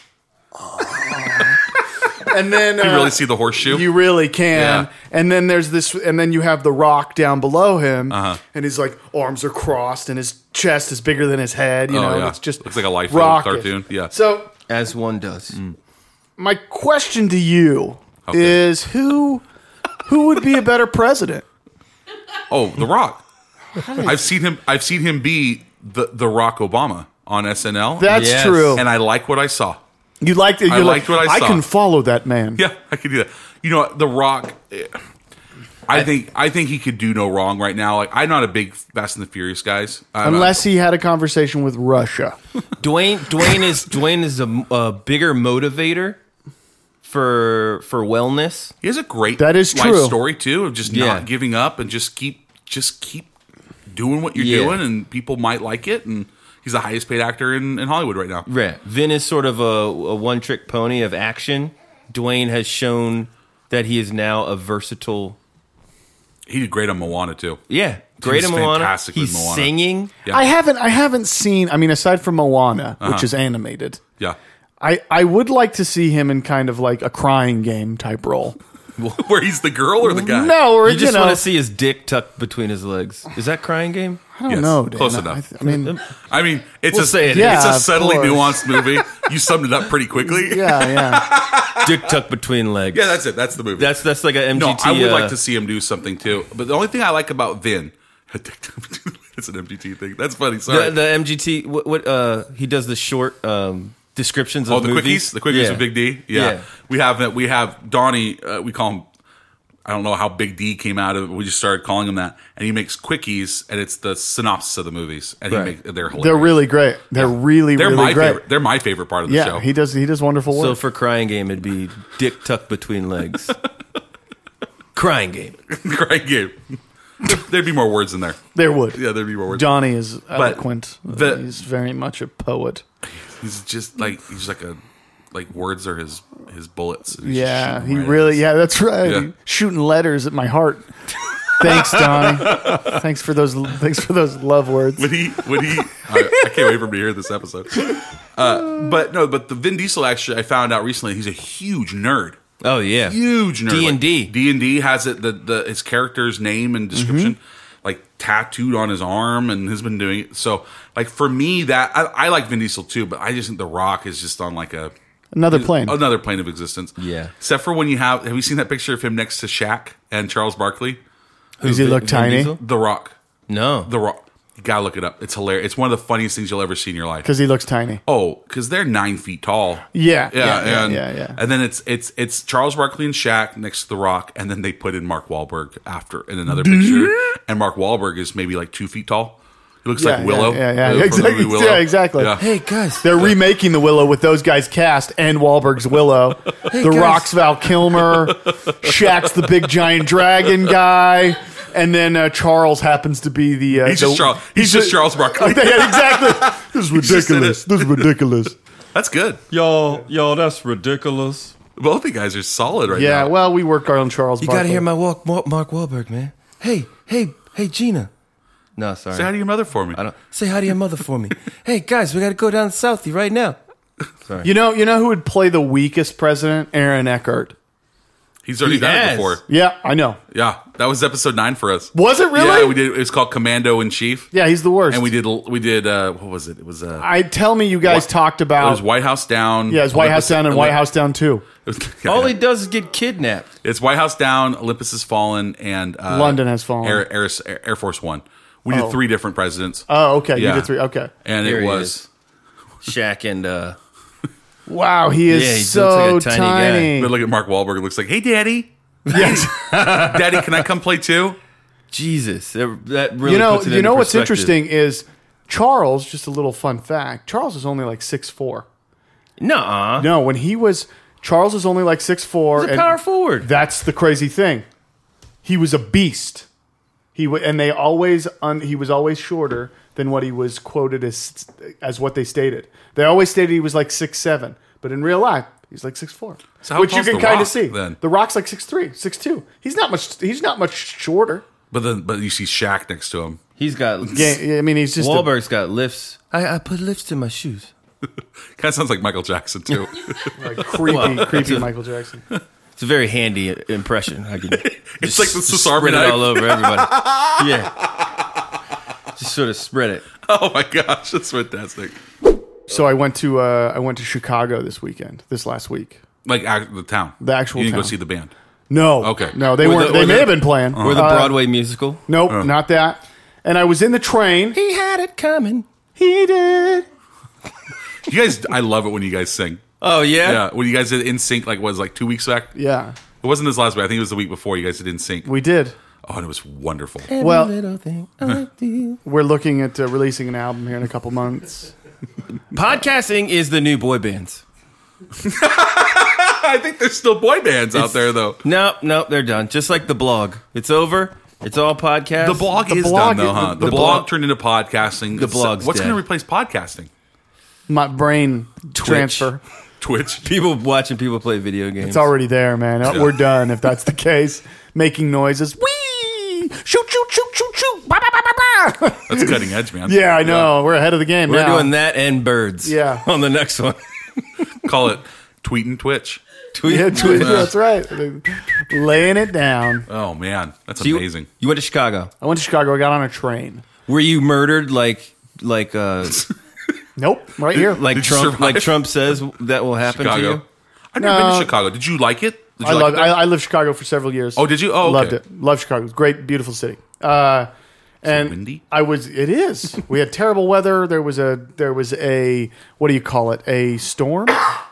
And then uh, You really see the horseshoe? You really can. Yeah. And then there's this, and then you have the Rock down below him, Uh-huh. and his like arms are crossed, and his chest is bigger than his head. You Oh, know, yeah. it's just Looks like a Liefeld rockish. cartoon. Yeah. So As one does. my question to you Okay. is who who would be a better president? Oh, The Rock. I've seen him. I've seen him be the the Rock Obama on S N L. That's Yes. true. and I like what I saw. You liked it. You're I like, liked what I saw. can follow that man. Yeah, I could do that. You know, The Rock. eh, I think I think he could do no wrong right now. Like I'm not a big Fast and the Furious guys. I'm Unless he had a conversation with Russia. Dwayne Dwayne is Dwayne is a, a bigger motivator for for wellness. he has a great That is life true. story too of just Yeah. not giving up and just keep just keep doing what you're Yeah. doing, and people might like it, and he's the highest paid actor in, in Hollywood right now. Right. Vin is sort of a, a one-trick pony of action. Dwayne has shown that he is now a versatile... He did great on Moana, too. Yeah. Great He's in Moana. fantastic with He's Moana. singing. Yeah. I haven't I haven't seen. I mean, aside from Moana, Uh-huh. which is animated, Yeah. I I would like to see him in kind of like a crying game type role. Where he's the girl or the guy? No, or You just you know, want to see his dick tucked between his legs. Is that Crying Game? I don't Yes, know. Dan. close I, enough. I mean, I mean, it's We'll a say it is. it's Yeah, a of subtly course. nuanced movie. You summed it up pretty quickly. yeah, yeah. Dick tucked between legs. Yeah, that's it. That's the movie. That's that's like a M G T. no, I would uh, like to see him do something too. But the only thing I like about Vin, it's an M G T thing. That's funny. Sorry. the, the M G T. What, what uh, he does the short um, descriptions of oh, the movies. quickies, the quickies Yeah. with Big D. Yeah, Yeah. we have we have Donnie. Uh, we call him. I don't know how Big D came out of it. We just started calling him that, and he makes quickies, and it's the synopsis of the movies, and Right. he make, they're hilarious. They're really great. They're really they're really my great. favorite. They're my favorite part of the Yeah, show. he does he does wonderful work. So for Crying Game, it'd be Dick tucked between legs. Crying Game. Great game. There'd be more words in there. there would. Yeah, there'd be more words. Johnny is eloquent. the- He's very much a poet. He's just like he's like a like words are his his bullets. and he's just Yeah, shooting he right at really. us. Yeah, that's right. Yeah. Shooting letters at my heart. Thanks, Donnie. thanks for those. Thanks for those love words. When he when he I, I can't wait for him to hear this episode. Uh, but no, but the Vin Diesel actually I found out recently he's a huge nerd. Oh yeah. Huge nerd. D and D. Like, D and D has it the, the his character's name and description like tattooed on his arm and has been doing it. So like for me that I, I like Vin Diesel too, but I just think The Rock is just on like a Another plane. another plane of existence. Yeah. Except for when you have have you seen that picture of him next to Shaq and Charles Barkley? Does he Vin- look Vin tiny? Diesel? The Rock. No. The Rock. You gotta look it up. It's hilarious. It's one of the funniest things you'll ever see in your life. Because he looks tiny. Oh, because they're nine feet tall. Yeah, Yeah, yeah, yeah, and, yeah, yeah. and then it's it's it's Charles Barkley and Shaq next to The Rock, and then they put in Mark Wahlberg after in another picture, and Mark Wahlberg is maybe like two feet tall. He looks Yeah, like Willow. yeah, yeah, uh, yeah, from the movie exactly. Willow. Yeah, exactly. Yeah. Hey guys. They're remaking the Willow with those guys cast and Wahlberg's Willow. the guys. Rock's Val Kilmer. Shaq's the big giant dragon guy. And then uh, Charles happens to be the. Uh, He's the- just Charles. He's, just Charles Barkley. Yeah, exactly. This is just in ridiculous. it. This is ridiculous. That's good. Y'all, y'all, that's ridiculous. Both the guys are solid right Yeah, now. well, we work on Charles. You Barkley. gotta hear my walk, Mark, Mark Wahlberg, man. Hey, hey, hey, Gina. No, sorry. Say hi to your mother for me. I don't say hi to your mother for me. Hey guys, we gotta go down to Southie right now. Sorry. You know, you know who would play the weakest president? Aaron Eckhart. He's already He done has. it before. Yeah, I know. Yeah, that was episode nine for us. Was it really? Yeah, we did. It was called Commando in Chief. Yeah, he's the worst. And we did. We did. Uh, what was it? It was. Uh, I tell me, you guys What- talked it about. was White House Down. yeah, it's White House Olympus- Down and White Olymp- House Down too. It was, yeah, All he does is get kidnapped. It's White House Down, Olympus Has Fallen, and uh, London Has Fallen. Air, Air, Air Force One. We Oh. did three different presidents, Oh, okay. Yeah. You did three. Okay. and Here it he was. Shaq and uh, Wow, he is Yeah, he looks so like a tiny guy. tiny. But look at Mark Wahlberg. It looks like, hey, Daddy, Yes. Daddy, can I come play too? Jesus. That, that really you know, puts it you into know what's perspective. interesting is Charles. Just a little fun fact: Charles is only like six four. Nuh-uh. No, when he was Charles was only like six four. He's a power forward. That's the crazy thing. He was a beast. He w- and they always un- he was always shorter than what he was quoted as as what they stated. They always stated he was like six seven, but in real life he's like six four. So how which you tall's can The kind of Rock, see. then? The Rock's like six three, six two. He's not much. He's not much shorter. But then, but you see Shaq next to him. He's got Yeah, I mean, he's just a- Wahlberg's got lifts. I, I put lifts in my shoes. Kind of sounds like Michael Jackson too. like creepy, Well, creepy it's a- Michael Jackson. It's a very handy impression. I can It's just- like the just Swiss Army spread it knife. all over everybody. Yeah, just sort of spread it. Oh my gosh, that's fantastic. So I went to uh, I went to Chicago this weekend, this last week. Like act, the town, The actual You didn't go town. see the band. No, Okay. no, they Or weren't. the- they or may the- have been playing. Or the Uh, Broadway musical. Nope, not that. And I was in the train. He had it coming. He did. You guys, I love it when you guys sing. Oh yeah. Yeah, when you guys did In Sync, like was like two weeks back. Yeah, It wasn't this last week. I think it was the week before. You guys did In Sync. we did. Oh, and it was wonderful. Every Well- little thing I do. We're looking at uh, releasing an album here in a couple months. Podcasting is the new boy bands. I think there's still boy bands out there though. Nope, nope, they're done. Just like the blog, it's over. It's all podcast. The blog The is blog done though, is- huh? the The, blog, blog- turned into podcasting. The blog's What's dead. going to replace podcasting? My brain transfer. Twitch. People watching people play video games. It's already there, man. Uh, We're done if that's the case. Making noises. Whee! Shoot, shoot, shoot, shoot, shoot. Ba, ba, ba, ba, ba. That's cutting edge, man. Yeah, I know. We're ahead of the game We're now. doing that and birds. Yeah. On the next one. Call it tweet and Twitch. Tweet. Yeah, tweet, that's right. Laying it down. Oh man, that's So you, amazing. you went to Chicago. I went to Chicago. I got on a train. Were you murdered like like uh Nope, right here. like Did you Trump survive? like Trump says that will happen to Chicago. you? I've never been No. to Chicago. Did you like it? Did you I like loved. it I, there? I lived in Chicago for several years. Oh, did you? Oh, okay. loved it. Loved Chicago. It was a great, beautiful city. Uh, and windy? I was. It is. We had terrible weather. There was a. There was a. What do you call it? A storm.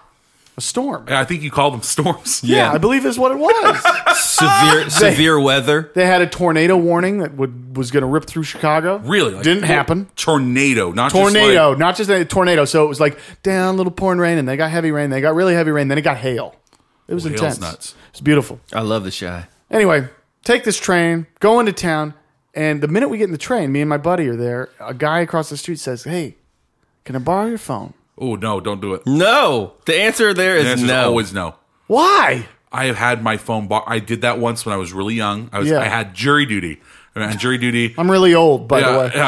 A storm. Yeah, I think you call them storms. Yeah, I believe is what it was. Severe severe weather. They had a tornado warning that would was going to rip through Chicago. Really? Like, Didn't happen. Tornado, not Tornado, Just not just a tornado. So it was like down, little pouring rain, and they got heavy rain. They got really heavy rain. Then it got hail. It was Oh, hail's intense. nuts. It's beautiful. I love the Shy. Anyway, take this train, go into town, and the minute we get in the train, me and my buddy are there. A guy across the street says, "Hey, can I borrow your phone?" like. Oh no, don't do it. No. The answer there is The answer's no. always no. Why? I have had my phone. Bar- I did that once when I was really young. I was. Yeah. I had jury duty. I had jury duty. I'm really old, by yeah, the way.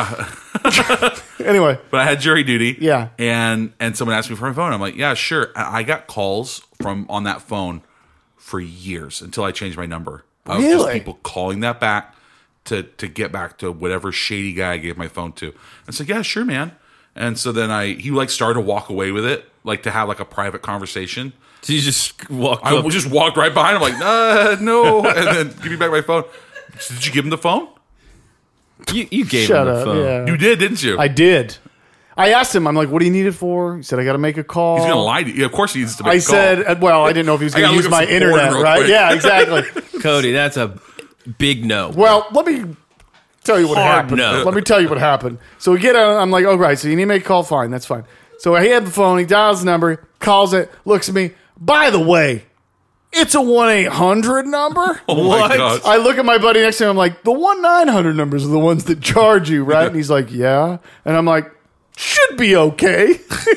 yeah. Anyway, But I had jury duty. Yeah. And and someone asked me for my phone. I'm like, yeah, sure. And I got calls from on that phone for years until I changed my number. I was just Really? people calling that back to to get back to whatever shady guy I gave my phone to. I said, yeah, sure, man. And so then I he like started to walk away with it, like to have like a private conversation. So you just walked I up. just walked right behind him, like, uh, no, and then give me back my phone. So did you give him the phone? You, you gave shut him the up. phone. Yeah. You did, didn't you? I did. I asked him, I'm like, what do you need it for? He said, I got to make a call. He's gonna lie to you. Yeah, of course he needs to make I a call. said, uh, well, I didn't know if he was I going to gotta use look up my some porn internet, real right? quick. Yeah, exactly. Cody, that's a big no. Well, let me tell you what Hard happened. no. Let me tell you what happened. So we get on, I'm like, oh, right, so you need to make a call? Fine, that's fine. So he had the phone, he dials the number, calls it, looks at me. By the way, it's a one eight hundred number. Oh What? my gosh. I look at my buddy next to him, I'm like, the one nine hundred numbers are the ones that charge you, right? And he's like, yeah. And I'm like, should be okay.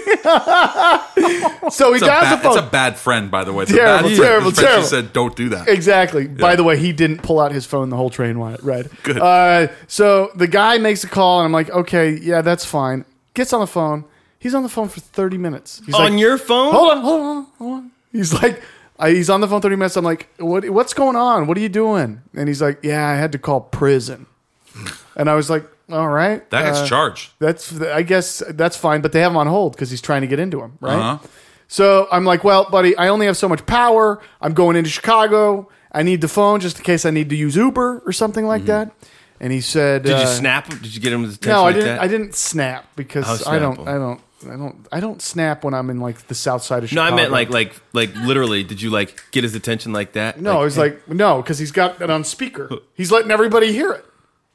So he It's a, dials bad, the phone. it's a bad friend, by the way. It's Terrible, a bad friend. terrible, His friend terrible. just said, don't do that. Exactly. By the way, he didn't pull out his phone the whole train ride. Good. Uh, so the guy makes a call, and I'm like, okay, yeah, that's fine. Gets on the phone. He's on the phone for thirty minutes. He's On like, your phone? hold on, hold on, hold on. He's like, I, he's on the phone thirty minutes. I'm like, what? What's going on? What are you doing? And he's like, yeah, I had to call prison. And I was like, all right, That gets uh, charged. That's I guess that's fine, but they have him on hold because he's trying to get into him, right? Uh-huh. So I'm like, well, buddy, I only have so much power. I'm going into Chicago. I need the phone just in case I need to use Uber or something like that. And he said, Did you uh, snap him? Did you get him his attention No, I like didn't. that? I didn't snap because I'll I snap don't. him. I don't. I don't. I don't snap when I'm in like the south side of No, Chicago. I meant like like like literally. Did you like get his attention like that? No, I was like, no, because he's got it on speaker. He's letting everybody hear it,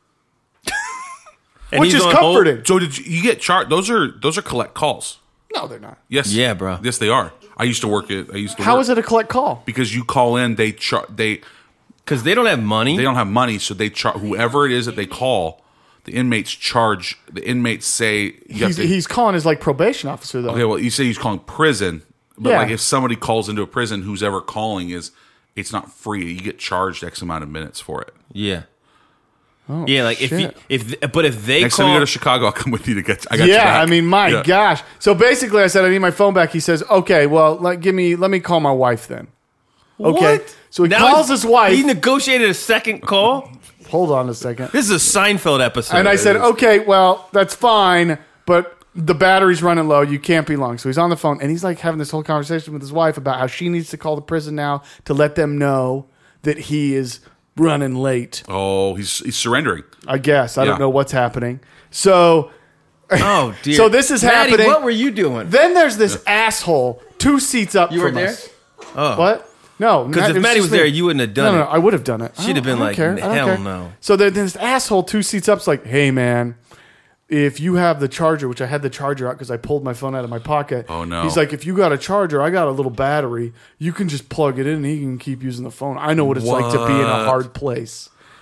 and which he's is on hold? comforting. So did you, you get charged? Those are those are collect calls. No, they're not. Yes. Yeah, bro. Yes, they are. I used to work it. I used to. How work, is it a collect call? Because you call in, they char- they Because they don't have money. they don't have money, so they char- whoever it is that they call, the inmates charge. The inmates say you have He's, to. he's calling his like probation officer though. Okay, well, you say he's calling prison, but Yeah. like if somebody calls into a prison, who's ever calling is, it's not free. You get charged X amount of minutes for it. yeah. yeah, like if you shit. if but if they Next call time you go to Chicago, I'll come with you to get. I got you Yeah, back. I mean, my Yeah. gosh. So basically, I said I need my phone back. He says, "Okay, well, let give me let me call my wife then." Okay, What? so he Now calls he's- his wife. He negotiated a second call. Hold on a second. This is a Seinfeld episode. And I said, "Okay, well, that's fine, but the battery's running low. You can't be long." So he's on the phone, and he's like having this whole conversation with his wife about how she needs to call the prison now to let them know that he is running late. Oh, he's he's surrendering. I guess I Yeah. don't know what's happening. So "Oh dear." So this is Maddie, happening. What were you doing? then there's this asshole two seats up You were from there? us. Oh, What? No, Because not- if it was Maddie just was there, me. you wouldn't have No, done no, it. no, I would have done it. I She'd have don't- been I don't like, care. I don't hell care. no. So then this asshole two seats up's like, hey man, if you have the charger, which I had the charger out because I pulled my phone out of my pocket. Oh, no. He's like, if you got a charger, I got a little battery. You can just plug it in and he can keep using the phone. I know what it's like to be in a What? hard place.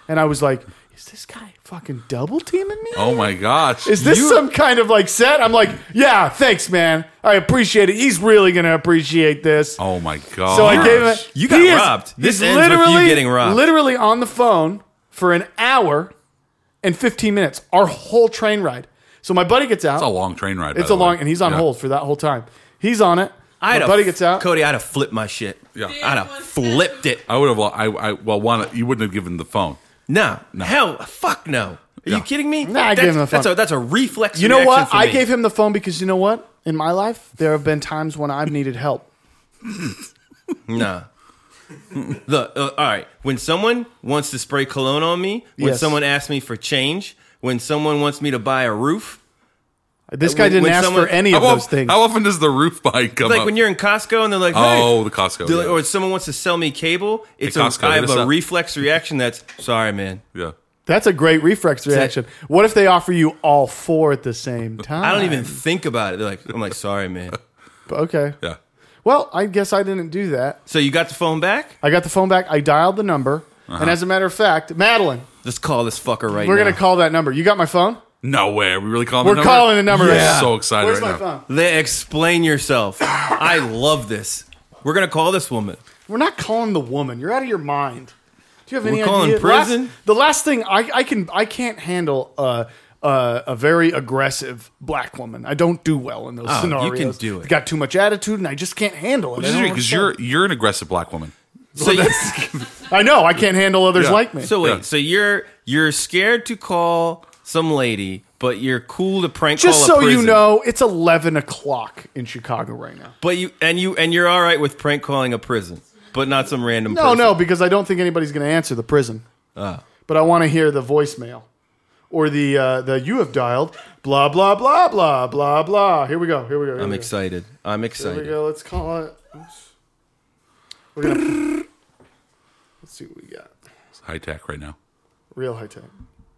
and I was like, is this guy fucking double teaming me? Oh my gosh. Is this You- some kind of like set? I'm like, yeah, thanks, man. I appreciate it. He's really gonna appreciate this. Oh my god. So I gave him. You got he is- robbed. This he's ends with you literally, getting robbed. Literally on the phone for an hour and fifteen minutes. Our whole train ride. So my buddy gets out. It's a long train ride. by It's the a long, way. and he's on Yeah. hold for that whole time. He's on it. I had my a- buddy gets out. Cody, I'd have flipped my shit. Yeah. I'd have flipped it. I would have. I, I well, one. You wouldn't have given the phone. No. Hell, fuck no. Are No. you kidding me? Nah, I that's, gave him the that's phone. a that's a reflex. You know reaction what? for I me. gave him the phone because you know what? In my life, there have been times when I've needed help. Nah. The uh, all right. When someone wants to spray cologne on me, when Yes. someone asks me for change, when someone wants me to buy a roof, This guy When- didn't when ask someone- for any How, of of- those things. how often does the roof bike come like up? when you're in Costco and they're like, hey, oh, the Costco. they're like- yeah. or someone wants to sell me cable, it's Hey, a, Costco, I hit have us a up. reflex reaction that's sorry, man. yeah. That's a great reflex reaction. What if they offer you all four at the same time? I don't even think about it. They're like, I'm like, sorry, man. Okay. Yeah. Well, I guess I didn't do that. So you got the phone back? I got the phone back. I dialed the number. And as a matter of fact, Madeline, Let's call this fucker right we're now. going to call that number. You got my phone? No way. Are we really calling We're the number? calling the number right I'm now. so excited Where's right my now. phone? They explain yourself. I love this. We're gonna call this woman. We're not calling the woman. You're out of your mind. Do you have any We're calling idea? prison? Last, the last thing I, I can I can't handle uh, uh, a very aggressive black woman. I don't do well in those Oh, you scenarios. can do it. I've got too much attitude, and I just can't handle it. Which I is don't weird know because what you're to you're an aggressive black woman. So you, say. I know I can't handle others Yeah. like me. so wait. Yeah. So you're you're scared to call some lady, but you're cool to prank just call a so you prison. know, it's eleven o'clock in Chicago right now. But you and you and you're all right with prank calling a prison, but not some random. No, person. no, because I don't think anybody's going to answer the prison. Oh. But I want to hear the voicemail or the uh, the you have dialed blah blah blah blah blah blah. Here we go. Here we go. Here I'm we go. excited. I'm Here we excited. go. Let's call it. Oops. We're gonna. Let's see what we got. It's high tech right now. Real high tech.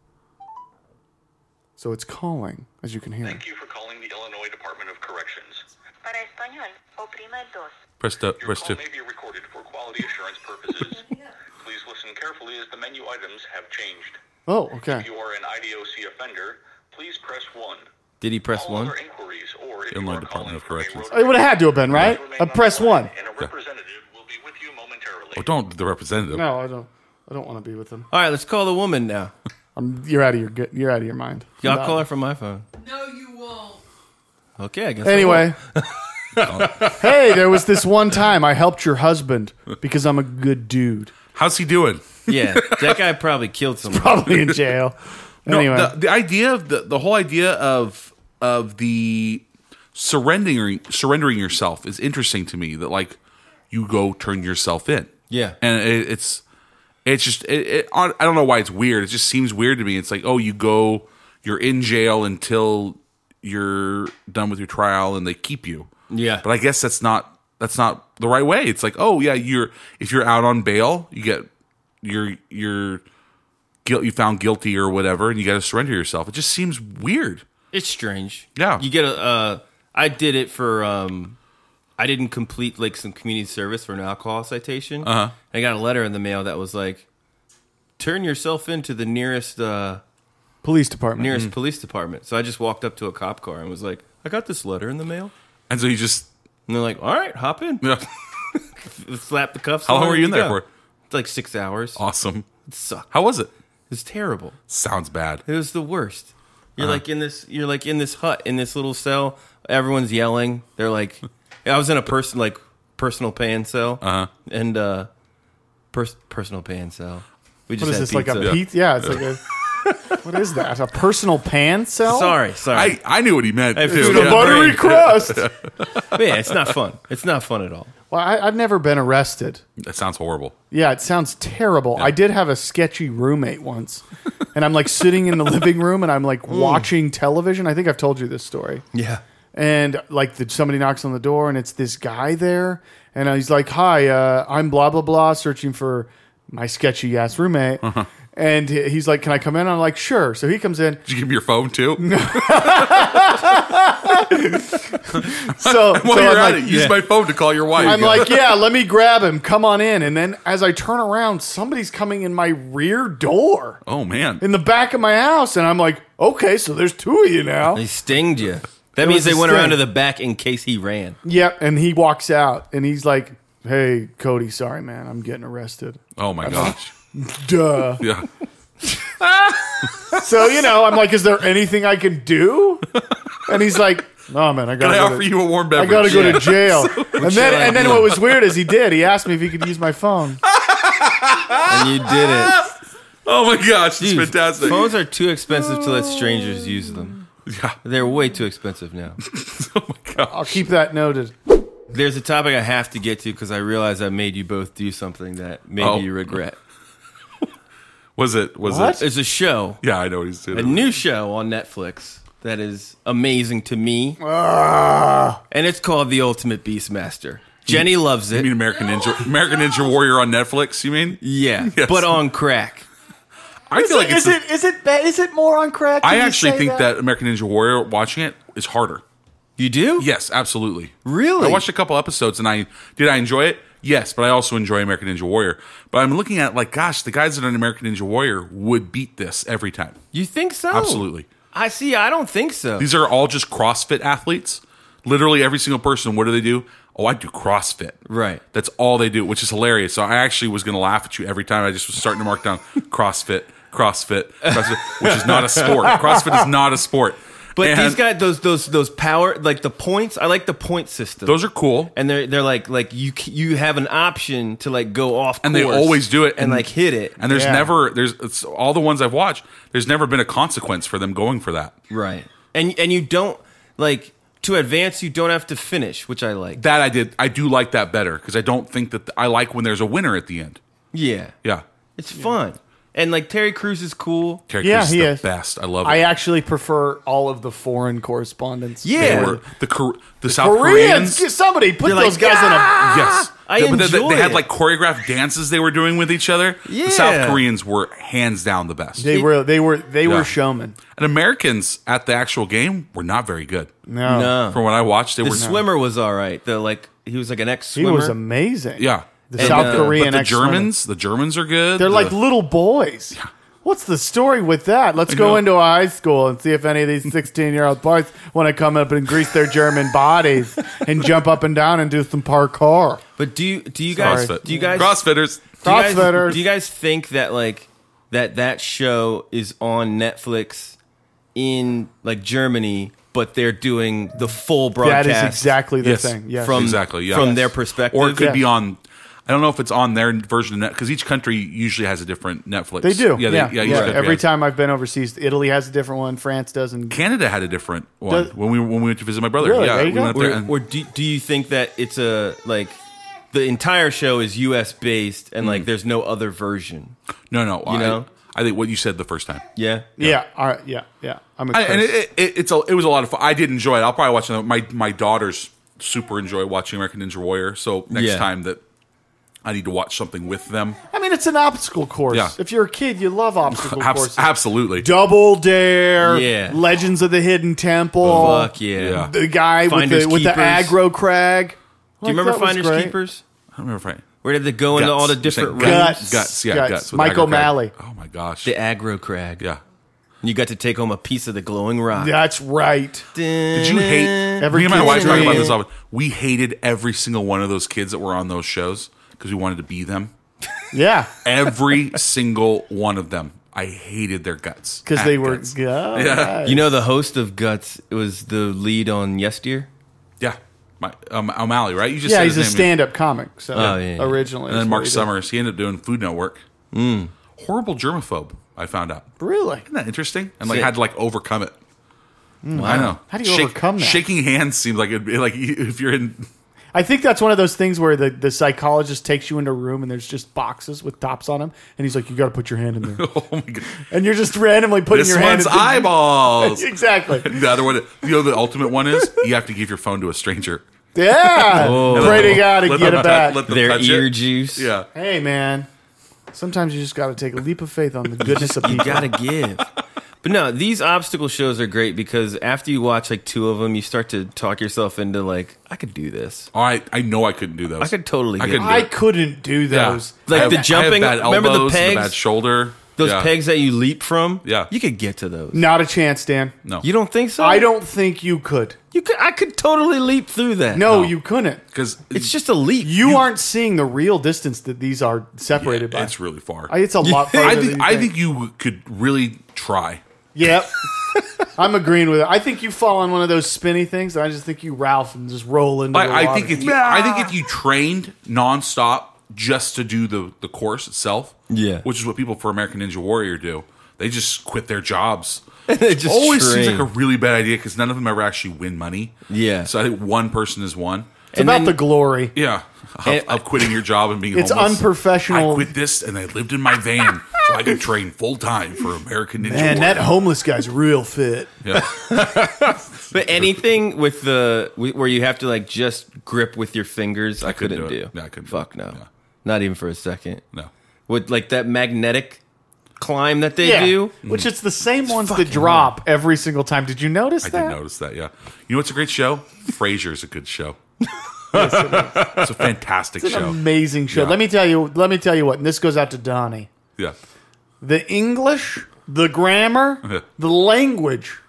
So it's calling, as you can hear. Thank you for calling the Illinois Department of Corrections. Para español, oprima el dos. Press the Your press call two. may be recorded for quality assurance purposes. Please listen carefully as the menu items have changed. Oh, okay. If you are an I D O C offender, please press one. Did he press All one? other inquiries, or if Illinois you are Department calling of from a Corrections. Rotary It would have had to have been right. Please I remain press on the line, one. and a representative will be with you momentarily. Oh, don't the representative. No, I don't. I don't want to be with them. All right, let's call the woman now. I'm, you're out of your. good- You're out of your mind. Y'all No. call her from my phone. No, you won't. Okay, I guess. I Anyway. Hey, there was this one time I helped your husband because I'm a good dude. How's he doing? will. Yeah, that guy probably killed someone. Probably in jail. No, Anyway. the, the idea of the the whole idea of of the surrendering surrendering yourself is interesting to me. That like you go turn yourself in. Yeah. and it, it's it's just it, it, I don't know why it's weird. It just seems weird to me. It's like, oh, you go, you're in jail until you're done with your trial, and they keep you. Yeah. But I guess that's not that's not the right way. It's like, oh yeah, you're if you're out on bail, you get you're you're guilt you found guilty or whatever, and you got to surrender yourself. It just seems weird. It's strange. Yeah. You get a. Uh, I did it for. Um, I didn't complete like some community service for an alcohol citation. Uh-huh. I got a letter in the mail that was like, "Turn yourself into the nearest uh, Police department. nearest police department." So I just walked up to a cop car and was like, "I got this letter in the mail," And so you just and they're like, "All right, hop in." yeah. Slap the cuffs. How on long and were you in there go. for? It's like six hours. Awesome. It sucked. How was it? It was terrible. Sounds bad. It was the worst. You're Uh-huh. like in this. You're like in this hut in this little cell. Everyone's yelling. They're like, I was in a person like personal pan cell, Uh-huh. and uh, pers- personal pan cell. We just What is had this, like a pizza. pizza? Yeah, it's like a. What is that? A personal pan cell? Sorry, sorry. I, I knew what he meant I too. feel It's a Yeah. buttery crust. But yeah, it's not fun. It's not fun at all. Well, I, I've never been arrested. That sounds horrible. Yeah, it sounds terrible. I did have a sketchy roommate once, and I'm like sitting in the living room and I'm like watching television. I think I've told you this story. Yeah. And like the, somebody knocks on the door and it's this guy there, and he's like, "Hi, uh, I'm blah blah blah, searching for my sketchy ass roommate." And he- he's like, "Can I come in?" I'm like, "Sure." So he comes in. Did you give me your phone too? so, While so you're I'm at like, it, use my phone to call your wife. I'm like, yeah, let me grab him. Come on in. And then as I turn around, somebody's coming in my rear door oh man, in the back of my house. And I'm like, okay, so there's two of you now. They stinged you. That It means was they a went around to sting. the back in case he ran. Yep. And he walks out and he's like, hey, Cody, sorry, man. I'm getting arrested. oh my gosh, Duh. yeah. So, you know, I'm like, is there anything I can do? And he's like, no, man, I Can got I to offer you a warm I beverage? got to go Yeah. to jail. and then should I and then do? what was weird is he did. He asked me if he could use my phone. And you did it. Oh my gosh, it's Dude, fantastic. phones are too expensive to let strangers use them. Yeah. They're way too expensive now. Oh my god. I'll keep that noted. There's a topic I have to get to because I realize I made you both do something that maybe Oh. you regret. Was it? Was What? it? It's a show, Yeah, I know what he's a doing. new show on Netflix that is amazing to me, Ah. and it's called The Ultimate Beastmaster. Jenny loves You mean it. American Ninja American Ninja Warrior on Netflix? You mean? Yeah, Yes. but on crack. I feel like it's. Is a- it is it ba- is it more on crack? I Can you actually say think that? American Ninja Warrior watching it is harder. You do? Yes, absolutely. Really? I watched a couple episodes and I did I enjoy it? Yes, but I also enjoy American Ninja Warrior. But I'm looking at like, gosh, the guys that are in American Ninja Warrior would beat this every time. You think so? Absolutely. I see. I don't think so. These are all just CrossFit athletes. Literally every single person. What do they do? Oh, I do CrossFit. Right. That's all they do, which is hilarious. So I actually was going to laugh at you every time. I just was starting to mark down CrossFit, CrossFit, CrossFit, which is not a sport. CrossFit is not a sport. But And these guys, those those those power, like the points. I like the point system. those are cool. and they're they're like like you c- you have an option to like go off And they course always do it and, like hit it. And there's Yeah. never there's it's, all the ones I've watched. There's never been a consequence for them going for that. Right. And and you don't like to advance. You don't have to finish, which I like. That I did. I do like that better because I don't think that I like when there's a winner at the end. Yeah. Yeah, It's fun. And like Terry Crews is cool. Terry Yeah, Crews is he the is. best. I love it. I actually prefer all of the foreign correspondents. They Yeah. were- the Kor- the South Koreans. Koreans. Somebody put They're those like, guys in a. Yes, I They- but they, they, enjoy had it. like choreographed dances they were doing with each other. Yeah. The South Koreans were hands down the best. They were they were they Yeah. were showmen. And Americans at the actual game were not very good. No, No. From what I watched, they The were swimmer was all right. The like he was like an ex he swimmer. was amazing. Yeah, the And, South uh, Korean. but the ex-swimmer. Germans, the Germans are good. They're The- like little boys. What's the story with that? Let's go know. into a high school and see if any of these sixteen-year-old boys want to come up and grease their German bodies and jump up and down and do some parkour. But do you do you guys CrossFit. do you guys CrossFitters. do you guys, Crossfitters. do you guys think that like that that show is on Netflix in like Germany, but they're doing the full broadcast? That is exactly the Yes. thing. Yes. From Exactly, yeah. from Yes. their perspective, Or it could be Yes. on. I don't know if it's on their version of net because each country usually has a different Netflix. they do. Yeah, Yeah, they, yeah. each country Every has. time I've been overseas, Italy has a different one. France doesn't. Canada had a different one Does- when we when we went to visit my brother. Really? Yeah, There you we go. went there Or, and- or do, do you think that it's a like the entire show is U S based and Mm. like there's no other version? no, no. You I, know? I think what you said the first time. Yeah, Yeah. All right. Yeah. Yeah. I'm. I, and impressed. it, it, it's a, it was a lot of fun. I did enjoy it. I'll probably watch it. My my daughters super enjoy watching American Ninja Warrior. So next Yeah. time that I need to watch something with them, I mean, it's an obstacle course. Yeah. If you're a kid, you love obstacle abs- courses. absolutely. Double Dare. Yeah. Legends of the Hidden Temple. fuck yeah. Yeah. The guy with Finders the with the Keepers. aggro crag. Do you remember Finders Keepers? I don't remember if I Where did they go into Guts. all the You're different saying rooms? Guts. guts, yeah, Guts. guts. with Mike aggro crag. O'Malley. Oh my gosh. The aggro crag. Yeah. You got to take home a piece of the glowing rock. That's right. Did you hate? Every me and my kid's wife talk about dream. this often. We hated every single one of those kids that were on those shows because we wanted to be them. Yeah. Every single one of them. I hated their guts Because At they were. Guts. Yeah. Yeah. You know the host of Guts was the lead on Yes Dear? Yeah. My, um, O'Malley, right? You just Yeah, said he's a his name. stand-up comic. So Oh, yeah, yeah. originally, And then is Mark what he did. Summers, he ended up doing Food Network. Horrible germaphobe, I found out. Really? Isn't that interesting? And like Sick. had to like overcome it. I know. How do you overcome that? Shaking hands seems like it'd be like if you're in. I think that's one of those things where the, the psychologist takes you into a room and there's just boxes with tops on them, and he's like, "You got to put your hand in there," Oh my god! and you're just randomly putting This your hand one's in eyeballs. Exactly. The other one, you know, the ultimate one is you have to give your phone to a stranger. Yeah. Pray to God to Let get them it back. Let them Their touch ear it. juice. Yeah. Hey, man. Sometimes you just got to take a leap of faith on the goodness of You people. gotta give. But no, these obstacle shows are great because after you watch like two of them, you start to talk yourself into like, I could do this. Oh, I, I know I couldn't do those. I could totally I get couldn't it. do I it. couldn't do Yeah. those. Like I have- the jumping- I have bad remember the elbows and pegs? a bad shoulder. Those Yeah. pegs that you leap from, Yeah. you could get to those. Not a chance, Dan. No. You don't think so? I don't think you could. You could. I could totally leap through that. No, No. you couldn't. Because it's just a leap. You, aren't seeing the real distance that these are separated by. it's really far. I- It's a lot farther I than think you I think. think you could really try. Yep. I'm agreeing with it. I think you fall on one of those spinny things, and I just think you Ralph and just roll into the I, I water. think if you, I think if you trained nonstop just to do the, the course itself, Yeah. which is what people for American Ninja Warrior do. They just quit their jobs. They just Always train. seems like a really bad idea because none of them ever actually win money. Yeah. So I think one person is one. It's about then- the glory. Yeah. Of, And- of quitting your job and being It's homeless. unprofessional. I quit this and I lived in my van so I could train full time for American Ninja Man, Warrior. that homeless guy's real fit. Yeah. But anything with the where you have to like just grip with your fingers, I, couldn't couldn't do do. it. Yeah, I couldn't do Fuck it. no, Yeah. not even for a second. No. With like that magnetic climb that they Yeah, do. which it's the same ones that fucking drop every single time. Did you notice I that? did notice that, yeah. You know what's a great show? Frasier's a good show. It's a fantastic It's an show. amazing show. Yeah. Let me tell you. Let me tell you what. And this goes out to Donnie. Yeah. The English, the grammar, Yeah. the language,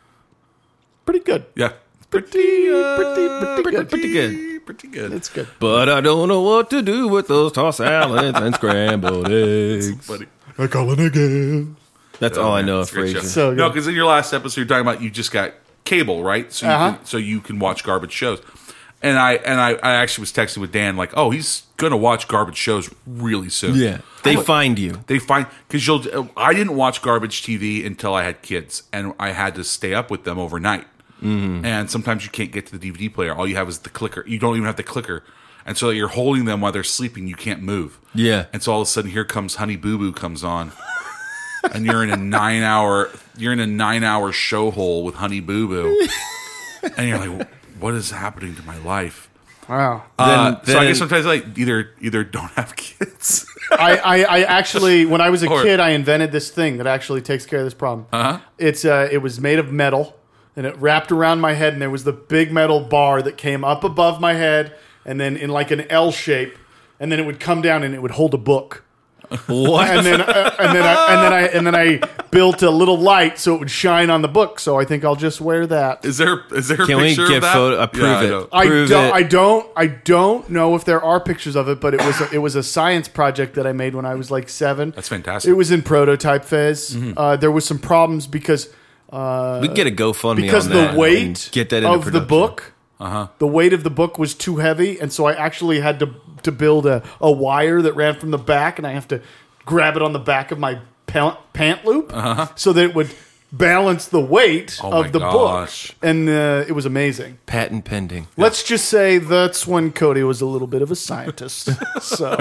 pretty good. Yeah. Pretty, uh, pretty, pretty good. Pretty good. Pretty good. It's good. But I don't know what to do with those tossed salads and scrambled eggs. Buddy. I call it again. That's all I know of It's a great show. Frasier. So good. No, because in your last episode, you're talking about you just got cable, right? So you, Uh-huh. can, so you can watch garbage shows. And I and I, I actually was texting with Dan, like, oh, he's going to watch garbage shows really soon. Yeah, they find you. They find because you'll. I didn't watch garbage T V until I had kids, and I had to stay up with them overnight. Mm-hmm. And sometimes you can't get to the D V D player. All you have is the clicker. You don't even have the clicker, and so you're holding them while they're sleeping. You can't move. Yeah. And so all of a sudden, here comes Honey Boo Boo comes on, and you're in a nine hour. You're in a nine hour show hole with Honey Boo Boo, and you're like, what is happening to my life? Wow. Uh, Then- so I then- guess sometimes like either either don't have kids. I, I, I actually, when I was a Or- kid, I invented this thing that actually takes care of this problem. Uh-huh. It's uh, it was made of metal, and it wrapped around my head, and there was the big metal bar that came up above my head, and then in like an L shape, and then it would come down, and it would hold a book. What? And then, uh, and then, I, and then I, and then I built a little light so it would shine on the book. So I think I'll just wear that. Is there is there a Can we picture get of that? photo- uh, prove Yeah, I it? know. I Prove don't, it. I don't, I don't know if there are pictures of it, but it was, a, it was a science project that I made when I was like seven. That's fantastic. It was in prototype phase. Uh, there was some problems because we can get a GoFundMe because on the that and weight get that into of the production. book, uh-huh. the weight of the book was too heavy, and so I actually had to to build a, a wire that ran from the back, and I have to grab it on the back of my pant, pant loop Uh-huh. so that it would balance the weight Oh my of the gosh. book, and uh, it was amazing. Patent pending. Let's just say that's when Cody was a little bit of a scientist. So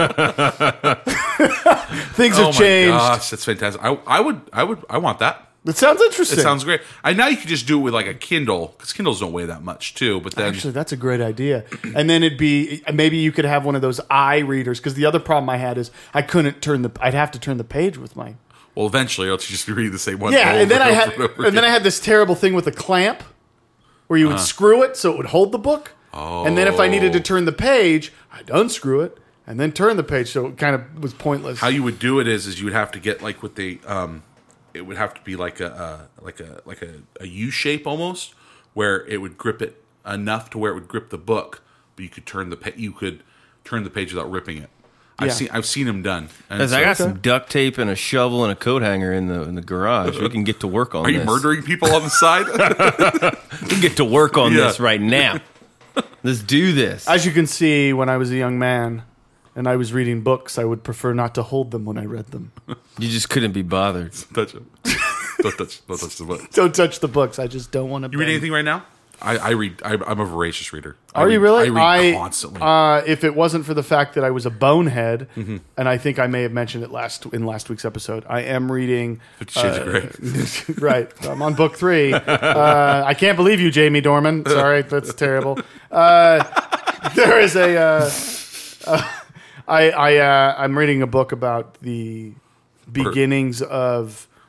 things Oh have my changed. gosh, that's fantastic. I, I would I would I want that. It sounds interesting. It sounds great. I now you could just do it with like a Kindle because Kindles don't weigh that much too. But then Actually, that's a great idea. And then it'd be maybe you could have one of those eye readers because the other problem I had is I couldn't turn the. I'd have to turn the page with my. well, eventually I'll just read the same one. Yeah, over and then I over had and over and then I again. had this terrible thing with a clamp where you would Uh-huh. screw it so it would hold the book. Oh. And then if I needed to turn the page, I'd unscrew it and then turn the page, so it kind of was pointless. How you would do it is is you would have to get like with the um, it would have to be like a uh, like a like a, a U shape almost where it would grip it enough to where it would grip the book, but you could turn the pa- you could turn the page without ripping it. I've Yeah. seen I've seen them done. And Guys, I so- got some duct tape and a shovel and a coat hanger in the in the garage. We can get to work on Are this. you murdering people on the side? We can get to work on Yeah. this right now. Let's do this. As you can see, when I was a young man and I was reading books, I would prefer not to hold them when I read them. You just couldn't be bothered. touch it. Don't touch. Don't touch the book. Don't touch the books. I just don't want to. You read anything right now? I, I read. I, I'm a voracious reader. I Are read, you really? I read constantly. Uh, if it wasn't for the fact that I was a bonehead, Mm-hmm. and I think I may have mentioned it last in last week's episode, I am reading. Fifty Shades of Grey. Right, I'm on book three. Uh, I can't believe you, Jamie Dorman. Sorry, that's terrible. Uh, there is a. Uh, uh, I I uh, I'm reading a book about the beginnings of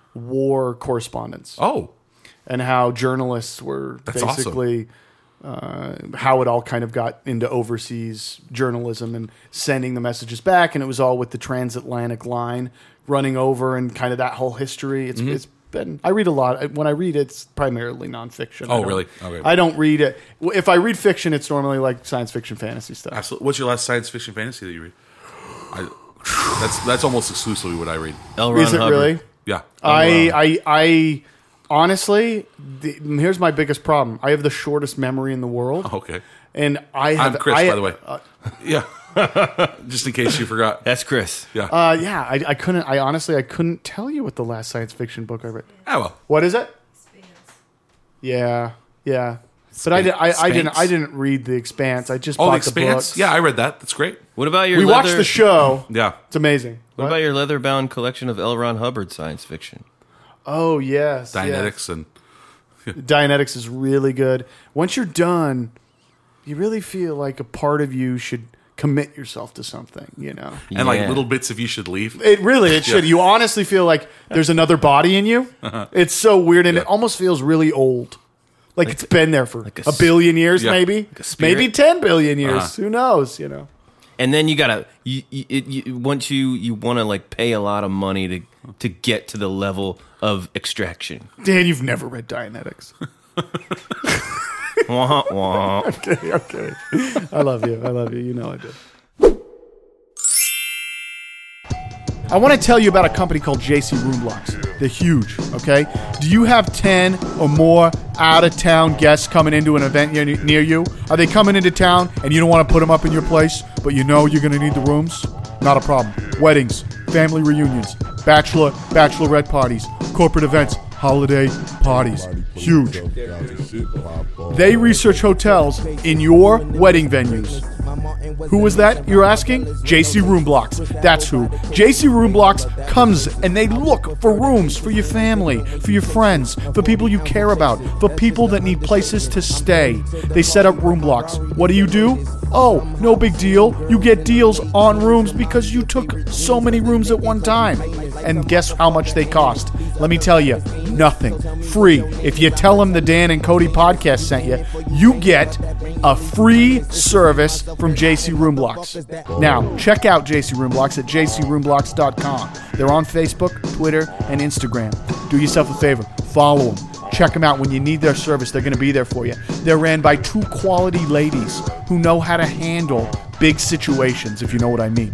war correspondence. Oh, And how journalists were That's basically uh, how it all kind of got into overseas journalism and sending the messages back, and it was all with the transatlantic line running over and kind of that whole history. It's Mm-hmm. it's been I read a lot. When I read, it's primarily nonfiction. Oh, I don't- really? Okay. I don't read it. If I read fiction, it's normally like science fiction, fantasy stuff. absolutely. What's your last science fiction fantasy that you read? I, that's that's almost exclusively what I read. L. Ron Is it Hubbard. really? Yeah. I, I, I, honestly, the, here's my biggest problem. I have the shortest memory in the world, Okay. and I have. I'm Chris, I- by the way. Uh, Yeah. Just in case you forgot. That's Chris. Yeah. uh, yeah, I, I couldn't. I honestly, I couldn't tell you what the last science fiction book I read. oh, well. What is it? Yeah, yeah. But I, did, I, I didn't. I didn't read the Expanse. I just Oh, bought The the Expanse? books. Yeah, I read that. That's great. What about your we leather, watched the show. Yeah. It's amazing. What about your leather-bound collection of L. Ron Hubbard science fiction? Oh yes, Dianetics and yes. Dianetics is really good. Once you're done, you really feel like a part of you should commit yourself to something. You know, and like Yeah. little bits of you should leave. it really it should. You honestly feel like there's another body in you. It's so weird, and it almost feels really old. Like, it's been there for like a a, billion years, Yeah. maybe, a spirit? maybe ten billion years. Uh-huh. Who knows? You know. And then you gotta you, you, it, you once you you want to like pay a lot of money to to get to the level of extraction. Dan, you've never read Dianetics. Wah, wah. Okay, okay. I love you. I love you. You know I do. I want to tell you about a company called J C Room Blocks. They're huge, okay? Do you have ten or more out-of-town guests coming into an event near near you? Are they coming into town and you don't want to put them up in your place, but you know you're going to need the rooms? Not a problem. Weddings, family reunions, bachelor, bachelorette parties, corporate events, holiday parties. Huge. They research hotels in your wedding venues. Who was that, you're asking? J C Room Blocks. That's who. J C Room Blocks comes and they look for rooms for your family, for your friends, for people you care about, for people that need places to stay. They set up room blocks. What do you do? Oh, no big deal. You get deals on rooms because you took so many rooms at one time. And guess how much they cost? Let me tell you, nothing. Free. If you tell them the Dan and Cody podcast sent you, you get a free service from J C Room Blocks. Now, check out J C Room Blocks at j c room blocks dot com. They're on Facebook, Twitter, and Instagram. Do yourself a favor. Follow them. Check them out. When you need their service, they're going to be there for you. They're ran by two quality ladies who know how to handle big situations, if you know what I mean.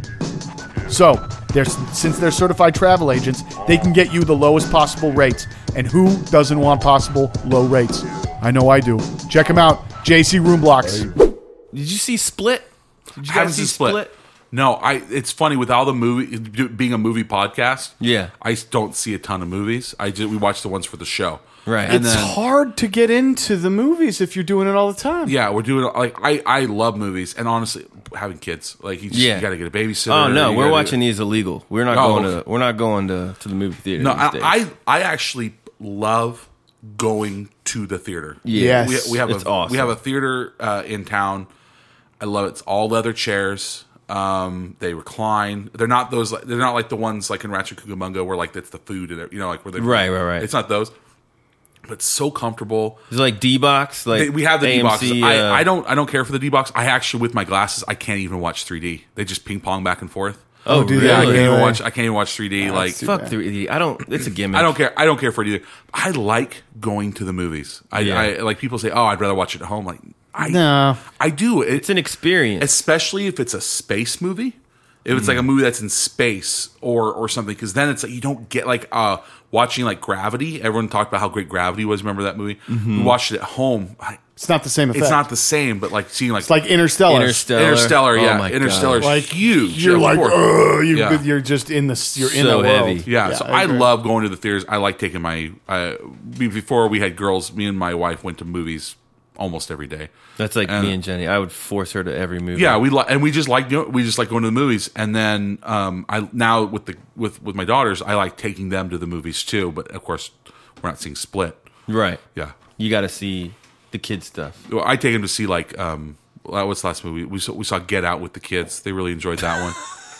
So, they're, since they're certified travel agents, they can get you the lowest possible rates. And who doesn't want possible low rates? I know I do. Check them out. J C Room Blocks. Did you see Split? Did you Haven't guys see seen Split. No, I. It's funny with all the movie being a movie podcast. Yeah. I don't see a ton of movies. I just we watch the ones for the show. Right. And It's then hard to get into the movies if you're doing it all the time. yeah, we're doing like I. I love movies, and honestly, having kids like you, just, Yeah. you got to get a babysitter. Oh no, you we're gotta- watching these illegal. We're not Oh, going okay. to. We're not going to, to the movie theater. No, these days. I, I I actually love going to the theater. Yeah. Yes. we, we have It's a awesome. we have a theater uh, in town. I love it. It's all leather chairs. Um, they recline. They're not those. They're not like the ones like in Ratchet Cucamonga where like it's the food and you know like where they Right, right, right. It's not those. But it's so comfortable. Is it like D box? Like They- we have the D A M boxes. C, I, uh, I don't. I don't care for the D box. I actually, with my glasses, I can't even watch three D. They just ping pong back and forth. Oh, do really? they? Yeah, I can't even Really? watch. I can't even watch three D. like too Fuck bad. three D. I don't. It's a gimmick. I don't care. I don't care for it either. I like going to the movies. I, Yeah. I like people say, "Oh, I'd rather watch it at home." Like, I No. I do. It, It's an experience. especially if it's a space movie. If it's like a movie that's in space or or something, because then it's like you don't get like uh watching like Gravity. Everyone talked about how great Gravity was. Remember that movie? We watched it at home. I, It's not the same effect. it's not the same, but like seeing like It's like Interstellar. Interstellar. Interstellar, Oh yeah, my Interstellar, God. Like huge. You're of like, course. oh, you, Yeah. you're just in the you're in So the world. heavy. Yeah, so I, agree. love going to the theaters. I like taking my. Uh, be- before we had girls, me and my wife went to movies almost every day. That's like And- me and Jenny. I would force her to every movie. Yeah, we like and we just like doing, we just like going to the movies. And then um, I now with the with with my daughters, I like taking them to the movies too. But of course, we're not seeing Split. Right. Yeah, You got to see the kid stuff. well, I take them to see like um, what's the last movie we saw? We saw Get Out with the kids. They really enjoyed that one.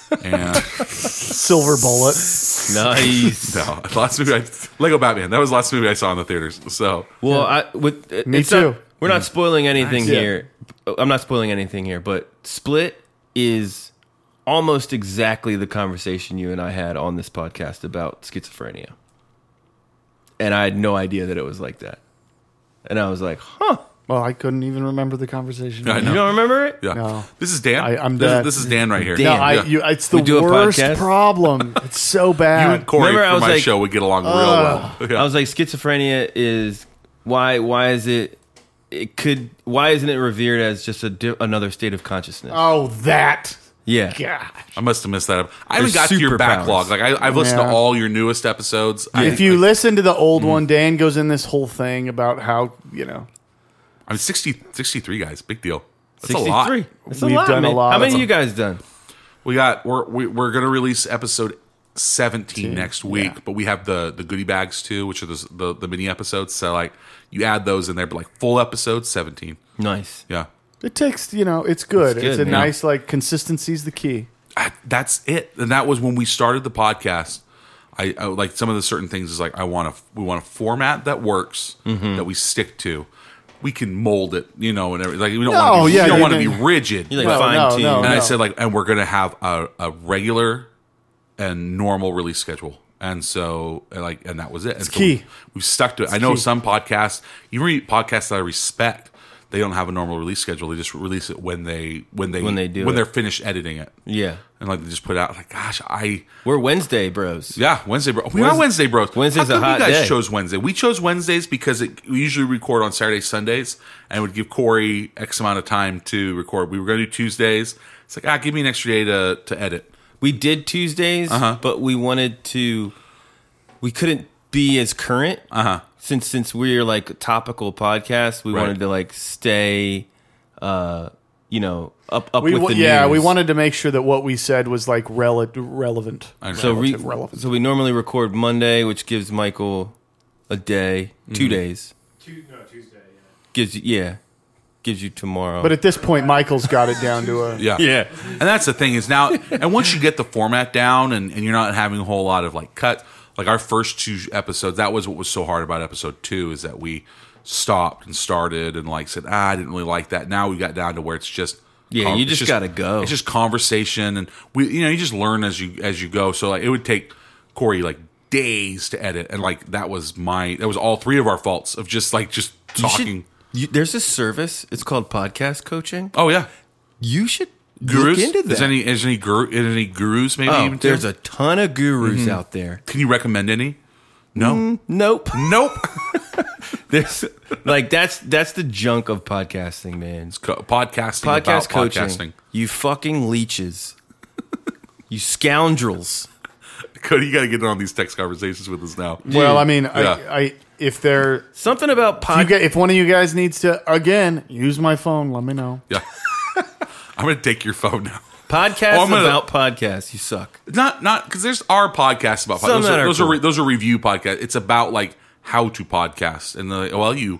And Silver Bullet. Nice. no, last movie I, Lego Batman. That was the last movie I saw in the theaters. So Well, I with Me it's not- too. we're not spoiling anything Nice. Yeah. here. I'm not spoiling anything here, but Split is almost exactly the conversation you and I had on this podcast about schizophrenia. And I had no idea that it was like that. And I was like, huh. Well, I couldn't even remember the conversation. I You know. don't remember it? yeah, No. this is Dan. I- I'm this, dead. this is Dan right here. Dan. No, Yeah. I, you, it's the We do a worst podcast? problem. It's so You bad. and Corey Remember, I for was my like- show would get along real well. Yeah. I was like, schizophrenia is why? Why is it? It could. Why isn't it revered as just a di- another state of consciousness? Oh, that. yeah. God. I must have missed that up. I haven't There's got to your superpowers. backlog. Like I, I've listened Yeah. to all your newest episodes. I, If you I, listen to the old Mm-hmm. one, Dan goes in this whole thing about how, you know, I'm sixty, sixty-three guys. Big deal. That's a lot. sixty-three. That's a We've lot, done a man. lot. How many That's you guys done? We got we're we, we're gonna release episode seventeen next week, yeah. but we have the the goodie bags too, which are the, the the mini episodes. So like you add those in there, but like full episodes seventeen. Nice. Yeah, it takes, you know, it's good. It's It's, good, a man. nice, like, consistency's the key. I, that's it. And that was when we started the podcast. I, I like some of the certain things is like I want to we want a format that works Mm-hmm. that we stick to. We can mold it, you know, and everything. Like we don't No, want to. yeah, we don't you want to be can- rigid. You like No, fine no, tune. no, And I no. said like, and we're gonna have a, a regular and normal release schedule. And so, and like, and that was it. It's key. We've stuck to it. I know key. some podcasts, even podcasts that I respect, they don't have a normal release schedule. They just release it when they when they When they do when it. they're finished editing it, Yeah. and like they just put out like, gosh, I We're Wednesday bros. yeah Wednesday bro. We Wednes- are Wednesday bros. Wednesday's How a come hot you guys day. chose Wednesday? We chose Wednesdays because it, we usually record on Saturdays, Sundays, and it would give Corey X amount of time to record. We were going to do Tuesdays. It's like ah, give me an extra day to to edit. We did Tuesdays, Uh-huh. but we wanted to. We couldn't be as current. Uh huh. since since we're like a topical podcast, we Right. wanted to like stay, uh, you know, up up We, with wa- the yeah, news. we wanted to make sure that what we said was, like, rel- relevant. I So re- Relative relevant. so we normally record Monday, which gives Michael a day, two Mm-hmm. days. No, Tuesday, yeah. Gives you yeah, gives you tomorrow. But at this point, Michael's got it down to a... Yeah. yeah, And that's the thing is now, and once you get the format down and, and you're not having a whole lot of like cut, like our first two episodes, that was what was so hard about episode two is that we stopped and started and like said, ah, I didn't really like that. Now we got down to where it's just, Yeah, you it's just gotta go. It's just conversation and we, you know, you just learn as you, as you go. So like it would take Corey like days to edit. And like, that was my, that was all three of our faults of just like, just You should- talking. you- there's a service. It's called podcast coaching. Oh yeah. You should Gurus? look into that. Is any, is any, guru, is any gurus maybe oh, even too? there's a ton of gurus Mm-hmm. out there. Can you recommend any? No. Nope. Nope. There's like that's that's the junk of podcasting, man. Co- podcasting Podcast about coaching. podcasting. You fucking leeches. You scoundrels. Cody, you got to get on these text conversations with us now. Well, I mean, Yeah. I, I if there... Something about If, you podcast. get, if one of you guys needs to, again, use my phone, let me know. Yeah. I'm going to take your phone now. Podcasts Oh, I'm gonna- about podcasts. You suck. Not not because there's our podcasts about podcasts. Some Those, that are, are those, are cool. re- those are review podcasts. It's about like how to podcast and the well you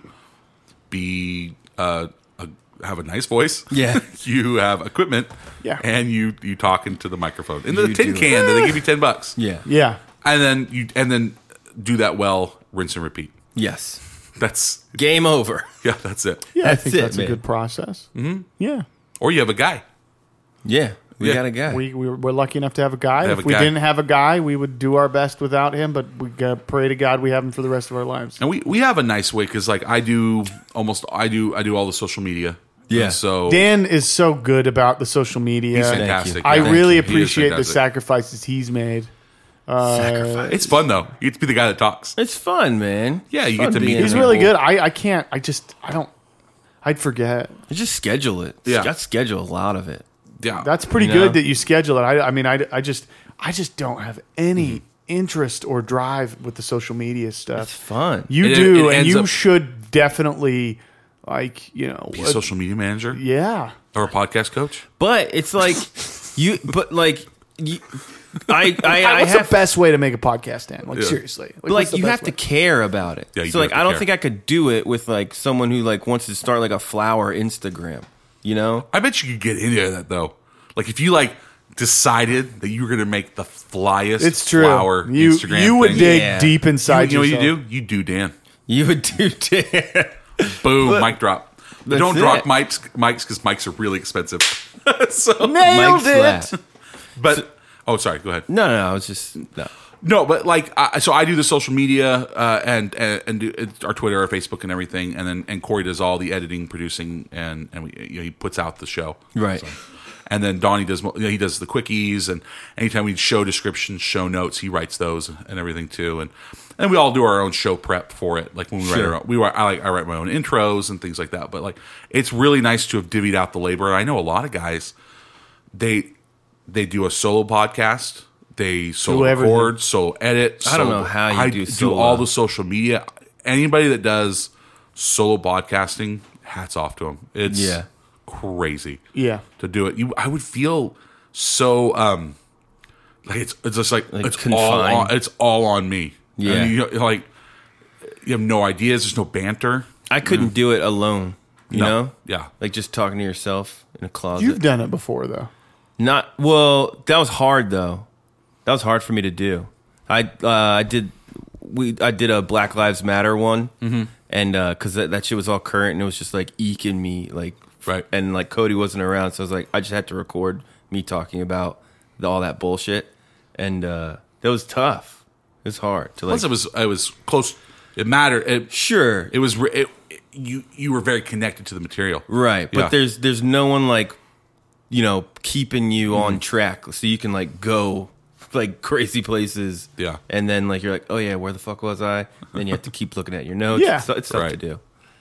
be uh, a, have a nice voice. Yeah. You have equipment. Yeah. And you you talk into the microphone in the You tin do can that they give you ten bucks. Yeah. Yeah. And then you and then do that well. Rinse and repeat. Yes. That's Game over. yeah. That's it. Yeah, I That's think it, that's man. a good process. Mm-hmm. Yeah. Or you have a guy. Yeah. We Yeah. got a guy. We, we we're lucky enough to have a guy. Have If a we guy. didn't have a guy, we would do our best without him, but we uh, pray to God we have him for the rest of our lives. And we, we have a nice way because like I do almost I do I do all the social media. Yeah. And so Dan is so good about the social media. he's fantastic. I Yeah. really He is appreciate the fantastic. sacrifices he's made. Uh, It's fun though. You get to be the guy that talks. It's fun, man. Yeah, It's you fun get to meet being He's people. really good. I, I can't. I just. I don't. I'd forget. You just schedule it. Yeah. Got schedule a lot of it. Yeah, That's pretty You know? good that you schedule it. I, I mean, I, I just. I just don't have any interest or drive with the social media It's stuff. fun. You It- do, it and ends you up- should definitely, like, you know, be a uh, social media manager yeah. or a podcast coach. But it's like you. But like you. I I, I What's have the best way to make a podcast, Dan? Like, Yeah. seriously. But what's like the you best have to way? care about it. Yeah, you so do like have to I don't care. think I could do it with like someone who like wants to start like a flower Instagram. You know? I bet you could get into that though. Like if you like decided that you were going to make the flyest It's true. flower You Instagram you would thing. dig Yeah. deep You, inside you know what you yourself. do? You do, Dan. You would do Dan. Boom, But- mic drop. But That's don't it. drop mics mics because mics are really expensive. so, Nailed Mike it. slap. but oh, sorry. Go ahead. No, no, no. I was just no. No, but like, I, so I do the social media uh, and and, and do, it's our Twitter, our Facebook, and everything, and then and Corey does all the editing, producing, and and we, you know, he puts out the show, Right. So, and then Donnie does mo- you know, he does the quickies, and anytime we show descriptions, show notes, he writes those and everything too, and and we all do our own show prep for it. Like when we write Sure. our own, we write, I like I write my own intros and things like that. But like, it's really nice to have divvied out the labor. And I know a lot of guys, they they do a solo podcast. They solo Do everything. record, solo edit. I don't solo- know how you I do do solo. all the social media. Anybody that does solo podcasting, hats off to them. It's Yeah. crazy Yeah. to do it. You, I would feel so um, like it's it's just like, Like it's all confined. on, it's all on me. Yeah. And you, like you have no ideas. There's no banter. I couldn't do it alone. You No. know? Yeah. Like just talking to yourself in a closet. You've done it before, though. Not well. That was hard though. That was hard for me to do. I uh, I did we I did a Black Lives Matter one, mm-hmm. and because that, that shit was all current, and it was just like eking me like Right. And like Cody wasn't around, so I was like, I just had to record me talking about the, all that bullshit, and uh, that was tough. It was hard to like. Plus, it was it was close. It mattered. It, Sure, it was re- it, it- you you were very connected to the material. right, but Yeah. there's there's no one like you know keeping you Mm-hmm. on track, so you can like go like crazy places. Yeah. And then like you're like, oh yeah, where the fuck was I? Then you have to keep looking at your notes. Yeah. It's, it's tough Right. to do.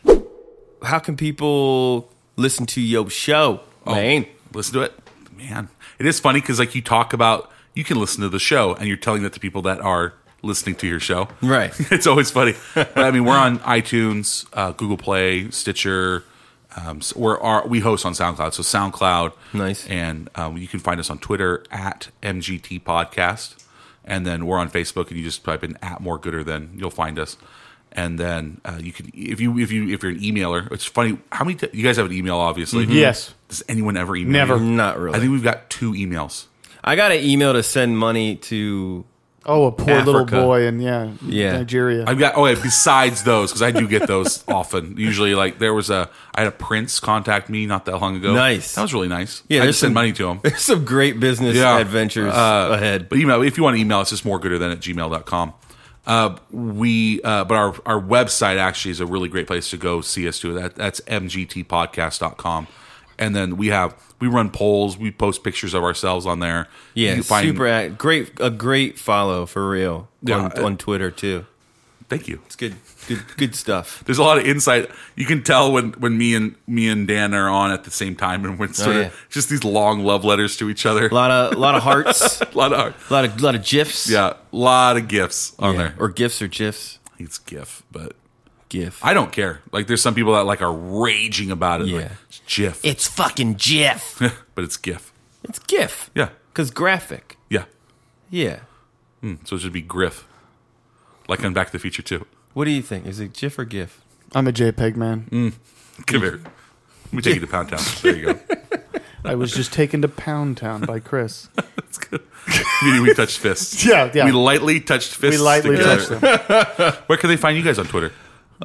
How can people listen to your show, Oh, man? listen to it, man. It is funny because like you talk about, you can listen to the show, and you're telling that to people that are listening to your show. Right. It's always funny. But I mean, we're on iTunes, uh, Google Play, Stitcher. Um, so we're our, we host on SoundCloud, so SoundCloud. Nice. And um, you can find us on Twitter at M G T Podcast, and then we're on Facebook, and you just type in at More Gooder Than, you'll find us. And then uh, you can if you if you if you're an emailer, it's funny how many t- you guys have an email, obviously. Yes. Does anyone ever email? Never. you? Not really. I think we've got two emails. I got an email to send money to. Oh, a poor little Africa. boy in yeah, Yeah. Nigeria. I've got oh yeah, besides those, because I do get those often. Usually, like there was a I had a prince contact me not that long ago. Nice. That was really nice. Yeah, I there's just sent some- money to him. There's some great business Yeah. adventures Uh, ahead. But email if you want to email, it's just more gooder than at gmail dot com. Uh, we uh, but our our website actually is a really great place to go see us too. That that's m g t podcast dot com. And then we have we run polls, we post pictures of ourselves on there. You Yeah, can find- super act- great. A great follow for real Yeah, on, uh, on Twitter too. Thank you. It's good, good, good stuff. There's a lot of insight. You can tell when, when me and me and Dan are on at the same time, and when sort Oh, of yeah. just these long love letters to each other. A lot of, a lot of hearts, A lot of art. a lot of, lot of gifs. Yeah, a lot of gifs on Yeah. there. or gifs or gifs. I think it's GIF, but Gif. I don't care. Like, there's some people that like are raging about it. Yeah. Like, it's GIF, It's fucking GIF. but it's GIF. It's GIF. Yeah, Cause graphic. yeah. Yeah. So it should be Griff, like on Back to the Future too. What do you think? Is it GIF or GIF? I'm a JPEG man. Come here. Let me take you to Pound Town. There you go. I was just taken to Pound Town by Chris. That's good. we, we touched fists. Yeah, yeah. We lightly touched fists. We lightly together. touched them. Where can they find you guys on Twitter?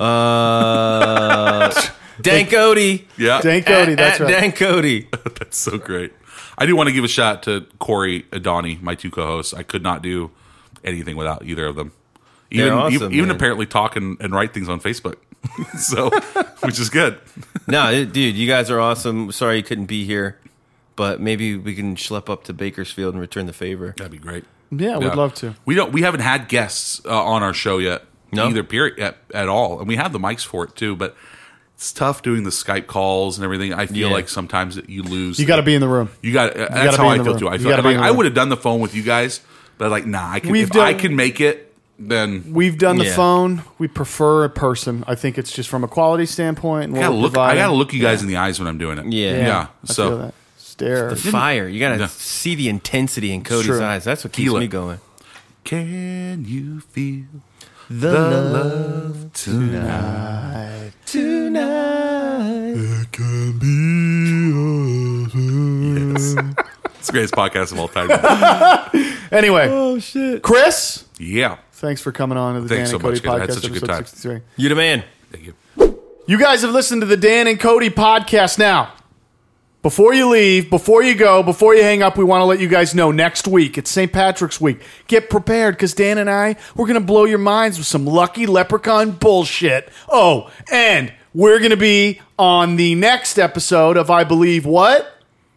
Uh, Dan Cody. Yeah. Dan Cody, that's At right. Dan Cody. That's so great. I do want to give a shout to Corey and Donnie, my two co-hosts. I could not do anything without either of them. Even They're awesome, even, even man. apparently talk and, and write things on Facebook. so, which is good. No, it- dude, you guys are awesome. Sorry you couldn't be here, but maybe we can schlep up to Bakersfield and return the favor. That'd be great. Yeah, we'd Yeah. love to. We don't. We haven't had guests uh, on our show yet, No? either period at, at all, and we have the mics for it too. But it's tough doing the Skype calls and everything. I feel Yeah. like sometimes that you lose. You got to be in the room. You got. Uh, that's gotta how be I in the feel room. too. I You feel gotta be like in the I room. would have done the phone with you guys, but like, nah. I can. We've if I done- can make it, then We've done the Yeah. phone. We prefer a person. I think it's just from a quality standpoint. And I what gotta we're look. I providing. gotta look you guys in the eyes when I'm doing it. Yeah. Yeah, Yeah. I So feel that. Stare. The fire. You gotta Yeah. see the intensity in Cody's true. eyes. That's what keeps Feel it. me going. can you feel The, love tonight? tonight. Yes. It's the greatest podcast of all time. Anyway, Oh shit! Chris, Yeah. thanks for coming on to the Thanks Dan so and Cody much, guys. I had podcast, such a good episode time. sixty-three. You the man. Thank you. You guys have listened to the Dan and Cody podcast. Now, before you leave, before you go, before you hang up, we want to let you guys know next week, it's Saint Patrick's week. Get prepared because Dan and I, we're going to blow your minds with some lucky leprechaun bullshit. Oh, and we're going to be on the next episode of I Believe What?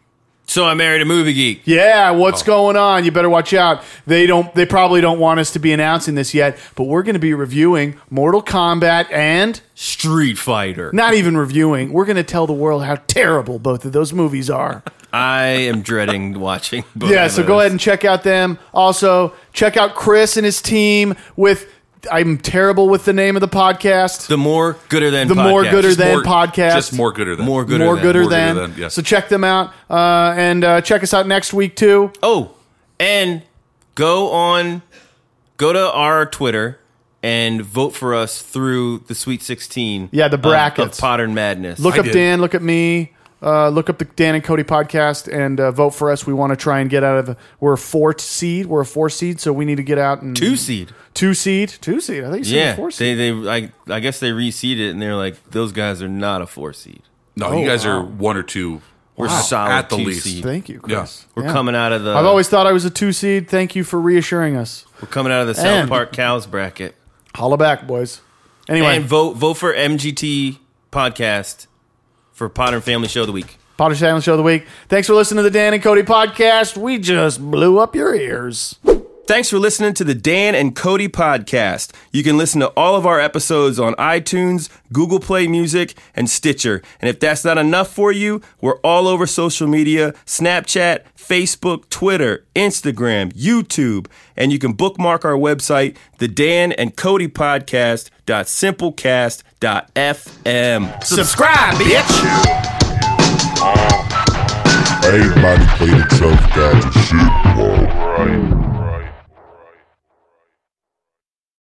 So I married a movie geek. Yeah, what's going on? You better watch out. They don't. They probably don't want us to be announcing this yet, but we're going to be reviewing Mortal Kombat and Street Fighter. not even reviewing. We're going to tell the world how terrible both of those movies are. I am dreading watching. Both Yeah, of so those. go ahead and check out them. Also, check out Chris and his team with. I'm terrible with the name of the podcast. The more gooder than The podcast. more gooder Just than more- podcast. Just more gooder than. More gooder more than. gooder More gooder than. than, yes. So check them out uh, and uh, check us out next week too. Oh, and go on, go to our Twitter and vote for us through the Sweet sixteen. Yeah, the of- brackets. of Modern Madness. Look I up did. Dan. Look at me. Uh, look up the Dan and Cody podcast and uh, vote for us. We want to try and get out of. The, we're a four seed. We're a four seed, so we need to get out and two seed. Two seed. Two seed. I think you said Yeah, four they seed. they I, I guess they reseeded it and they're like those guys are not a four seed. No, Oh, you guys wow. are one or two. We're Wow. solid at the two least. seed. Thank you, Chris. We're Yeah. coming out of the. I've always thought I was a two seed. Thank you for reassuring us. we're coming out of the South And- Park Cows bracket. Holla back, boys. Anyway, And vote vote for M G T podcast for Potter and Family Show of the Week. Potter Channel Show of the Week. Thanks for listening to the Dan and Cody podcast. We just blew up your ears. Thanks for listening to the Dan and Cody podcast. You can listen to all of our episodes on iTunes, Google Play Music, and Stitcher. And if that's not enough for you, we're all over social media, Snapchat, Facebook, Twitter, Instagram, YouTube. And you can bookmark our website, the Dan and Cody podcast dot simplecast dot f m. Subscribe, bitch. Ain't nobody played himself down to shit, bro.